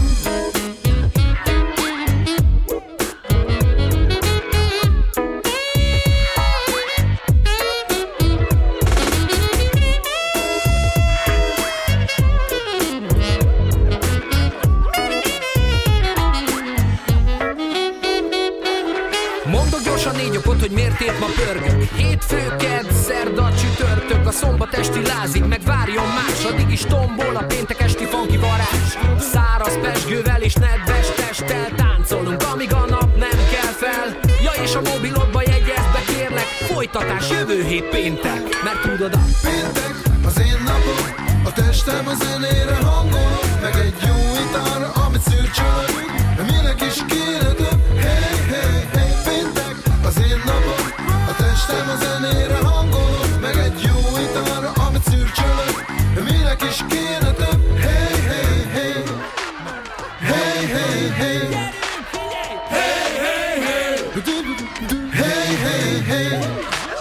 Mondok gyorsan négy okot, hogy miért épp ma pörgök. Hétfő, kedd, szerda, csütörtök, a szombat esti lázig, meg várjon más. Addig is tombol a péntek esti funky varázs. Száraz pezsgővel és nedves testtel táncolunk, amíg a nap nem kell fel. Ja, és a mobilodba jegyezd be, kérlek, folytatás jövő hét péntek. Mert tudod a péntek az én napom, a testem a zenére hangolok, meg egy jó italra, amit szürcsölök, de minek is kéne több? Hey, hey, hey, péntek az én napom, a testem a zenére hangolok, meg egy jó italra, amit szürcsölök, de minek is kéne több? Hey, hey, hey. Hey, hey, hey. Hey, hey, hey. Hey, hey, hey.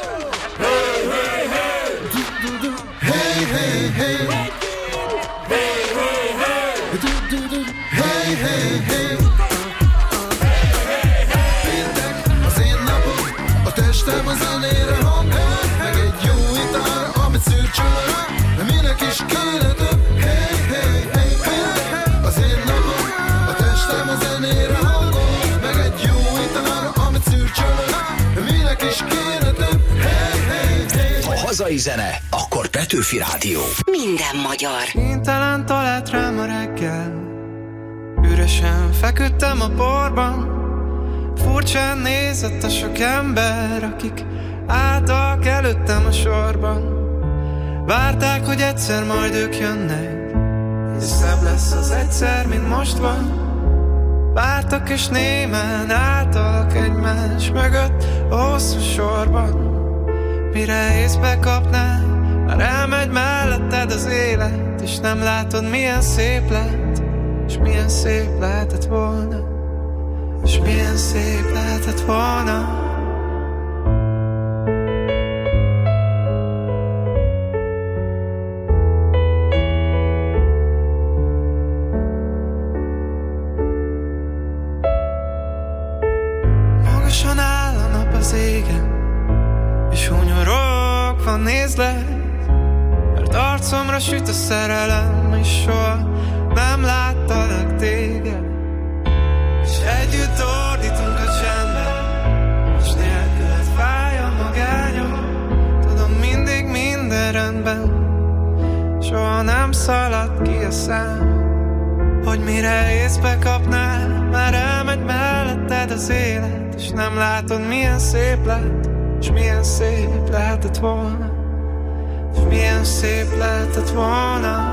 Hey, hey, hey. Hey, hey, hey. hazai zene, akkor Petőfi Rádió. Minden magyar. Kénytelen talált rám a reggel, üresen feküdtem a porban. Furcsán nézett a sok ember, akik álltak előttem a sorban. Várták, hogy egyszer majd ők jönnek, és szebb lesz az egyszer, mint most van. Vártak és némán álltak egymás mögött a hosszú sorban. Mire észbe kapnál, már elmegy melletted az élet, és nem látod, milyen szép lett, és milyen szép lehetett volna, és milyen szép lehetett volna. Magasan áll a nap az égen, és hunyorogva nézlek, mert arcomra süt a szerelem, és soha nem láttalak téged. És együtt ordítunk a csendben, és nélküled fáj a magányom. Tudom, mindig minden rendben, soha nem szalad ki a szám. Hogy mire észbe kapnál, már elmegy melletted az élet, és nem látod, milyen szép lett, és milyen szép lehetett volna, és milyen szép lehetett volna.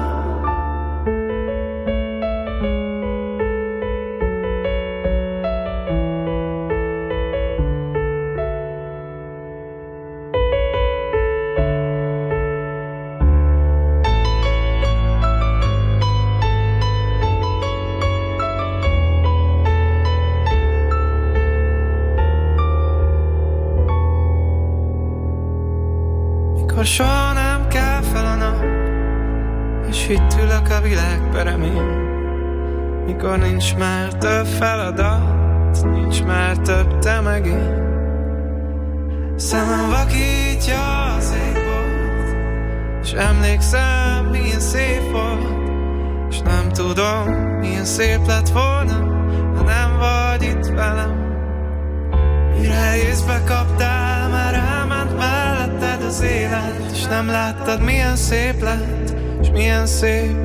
Mikor soha nem kell fel a nap, és itt ülök a világ peremén. Mikor nincs már több feladat, nincs már több te meg én. Szemem vakítja az égbolt, és emlékszem, milyen szép volt, és nem tudom, milyen szép lett volna, ha nem vagy itt velem. Mire észbe kaptál, már elment melletted az élet, és nem láttad, milyen szép lett, és milyen szép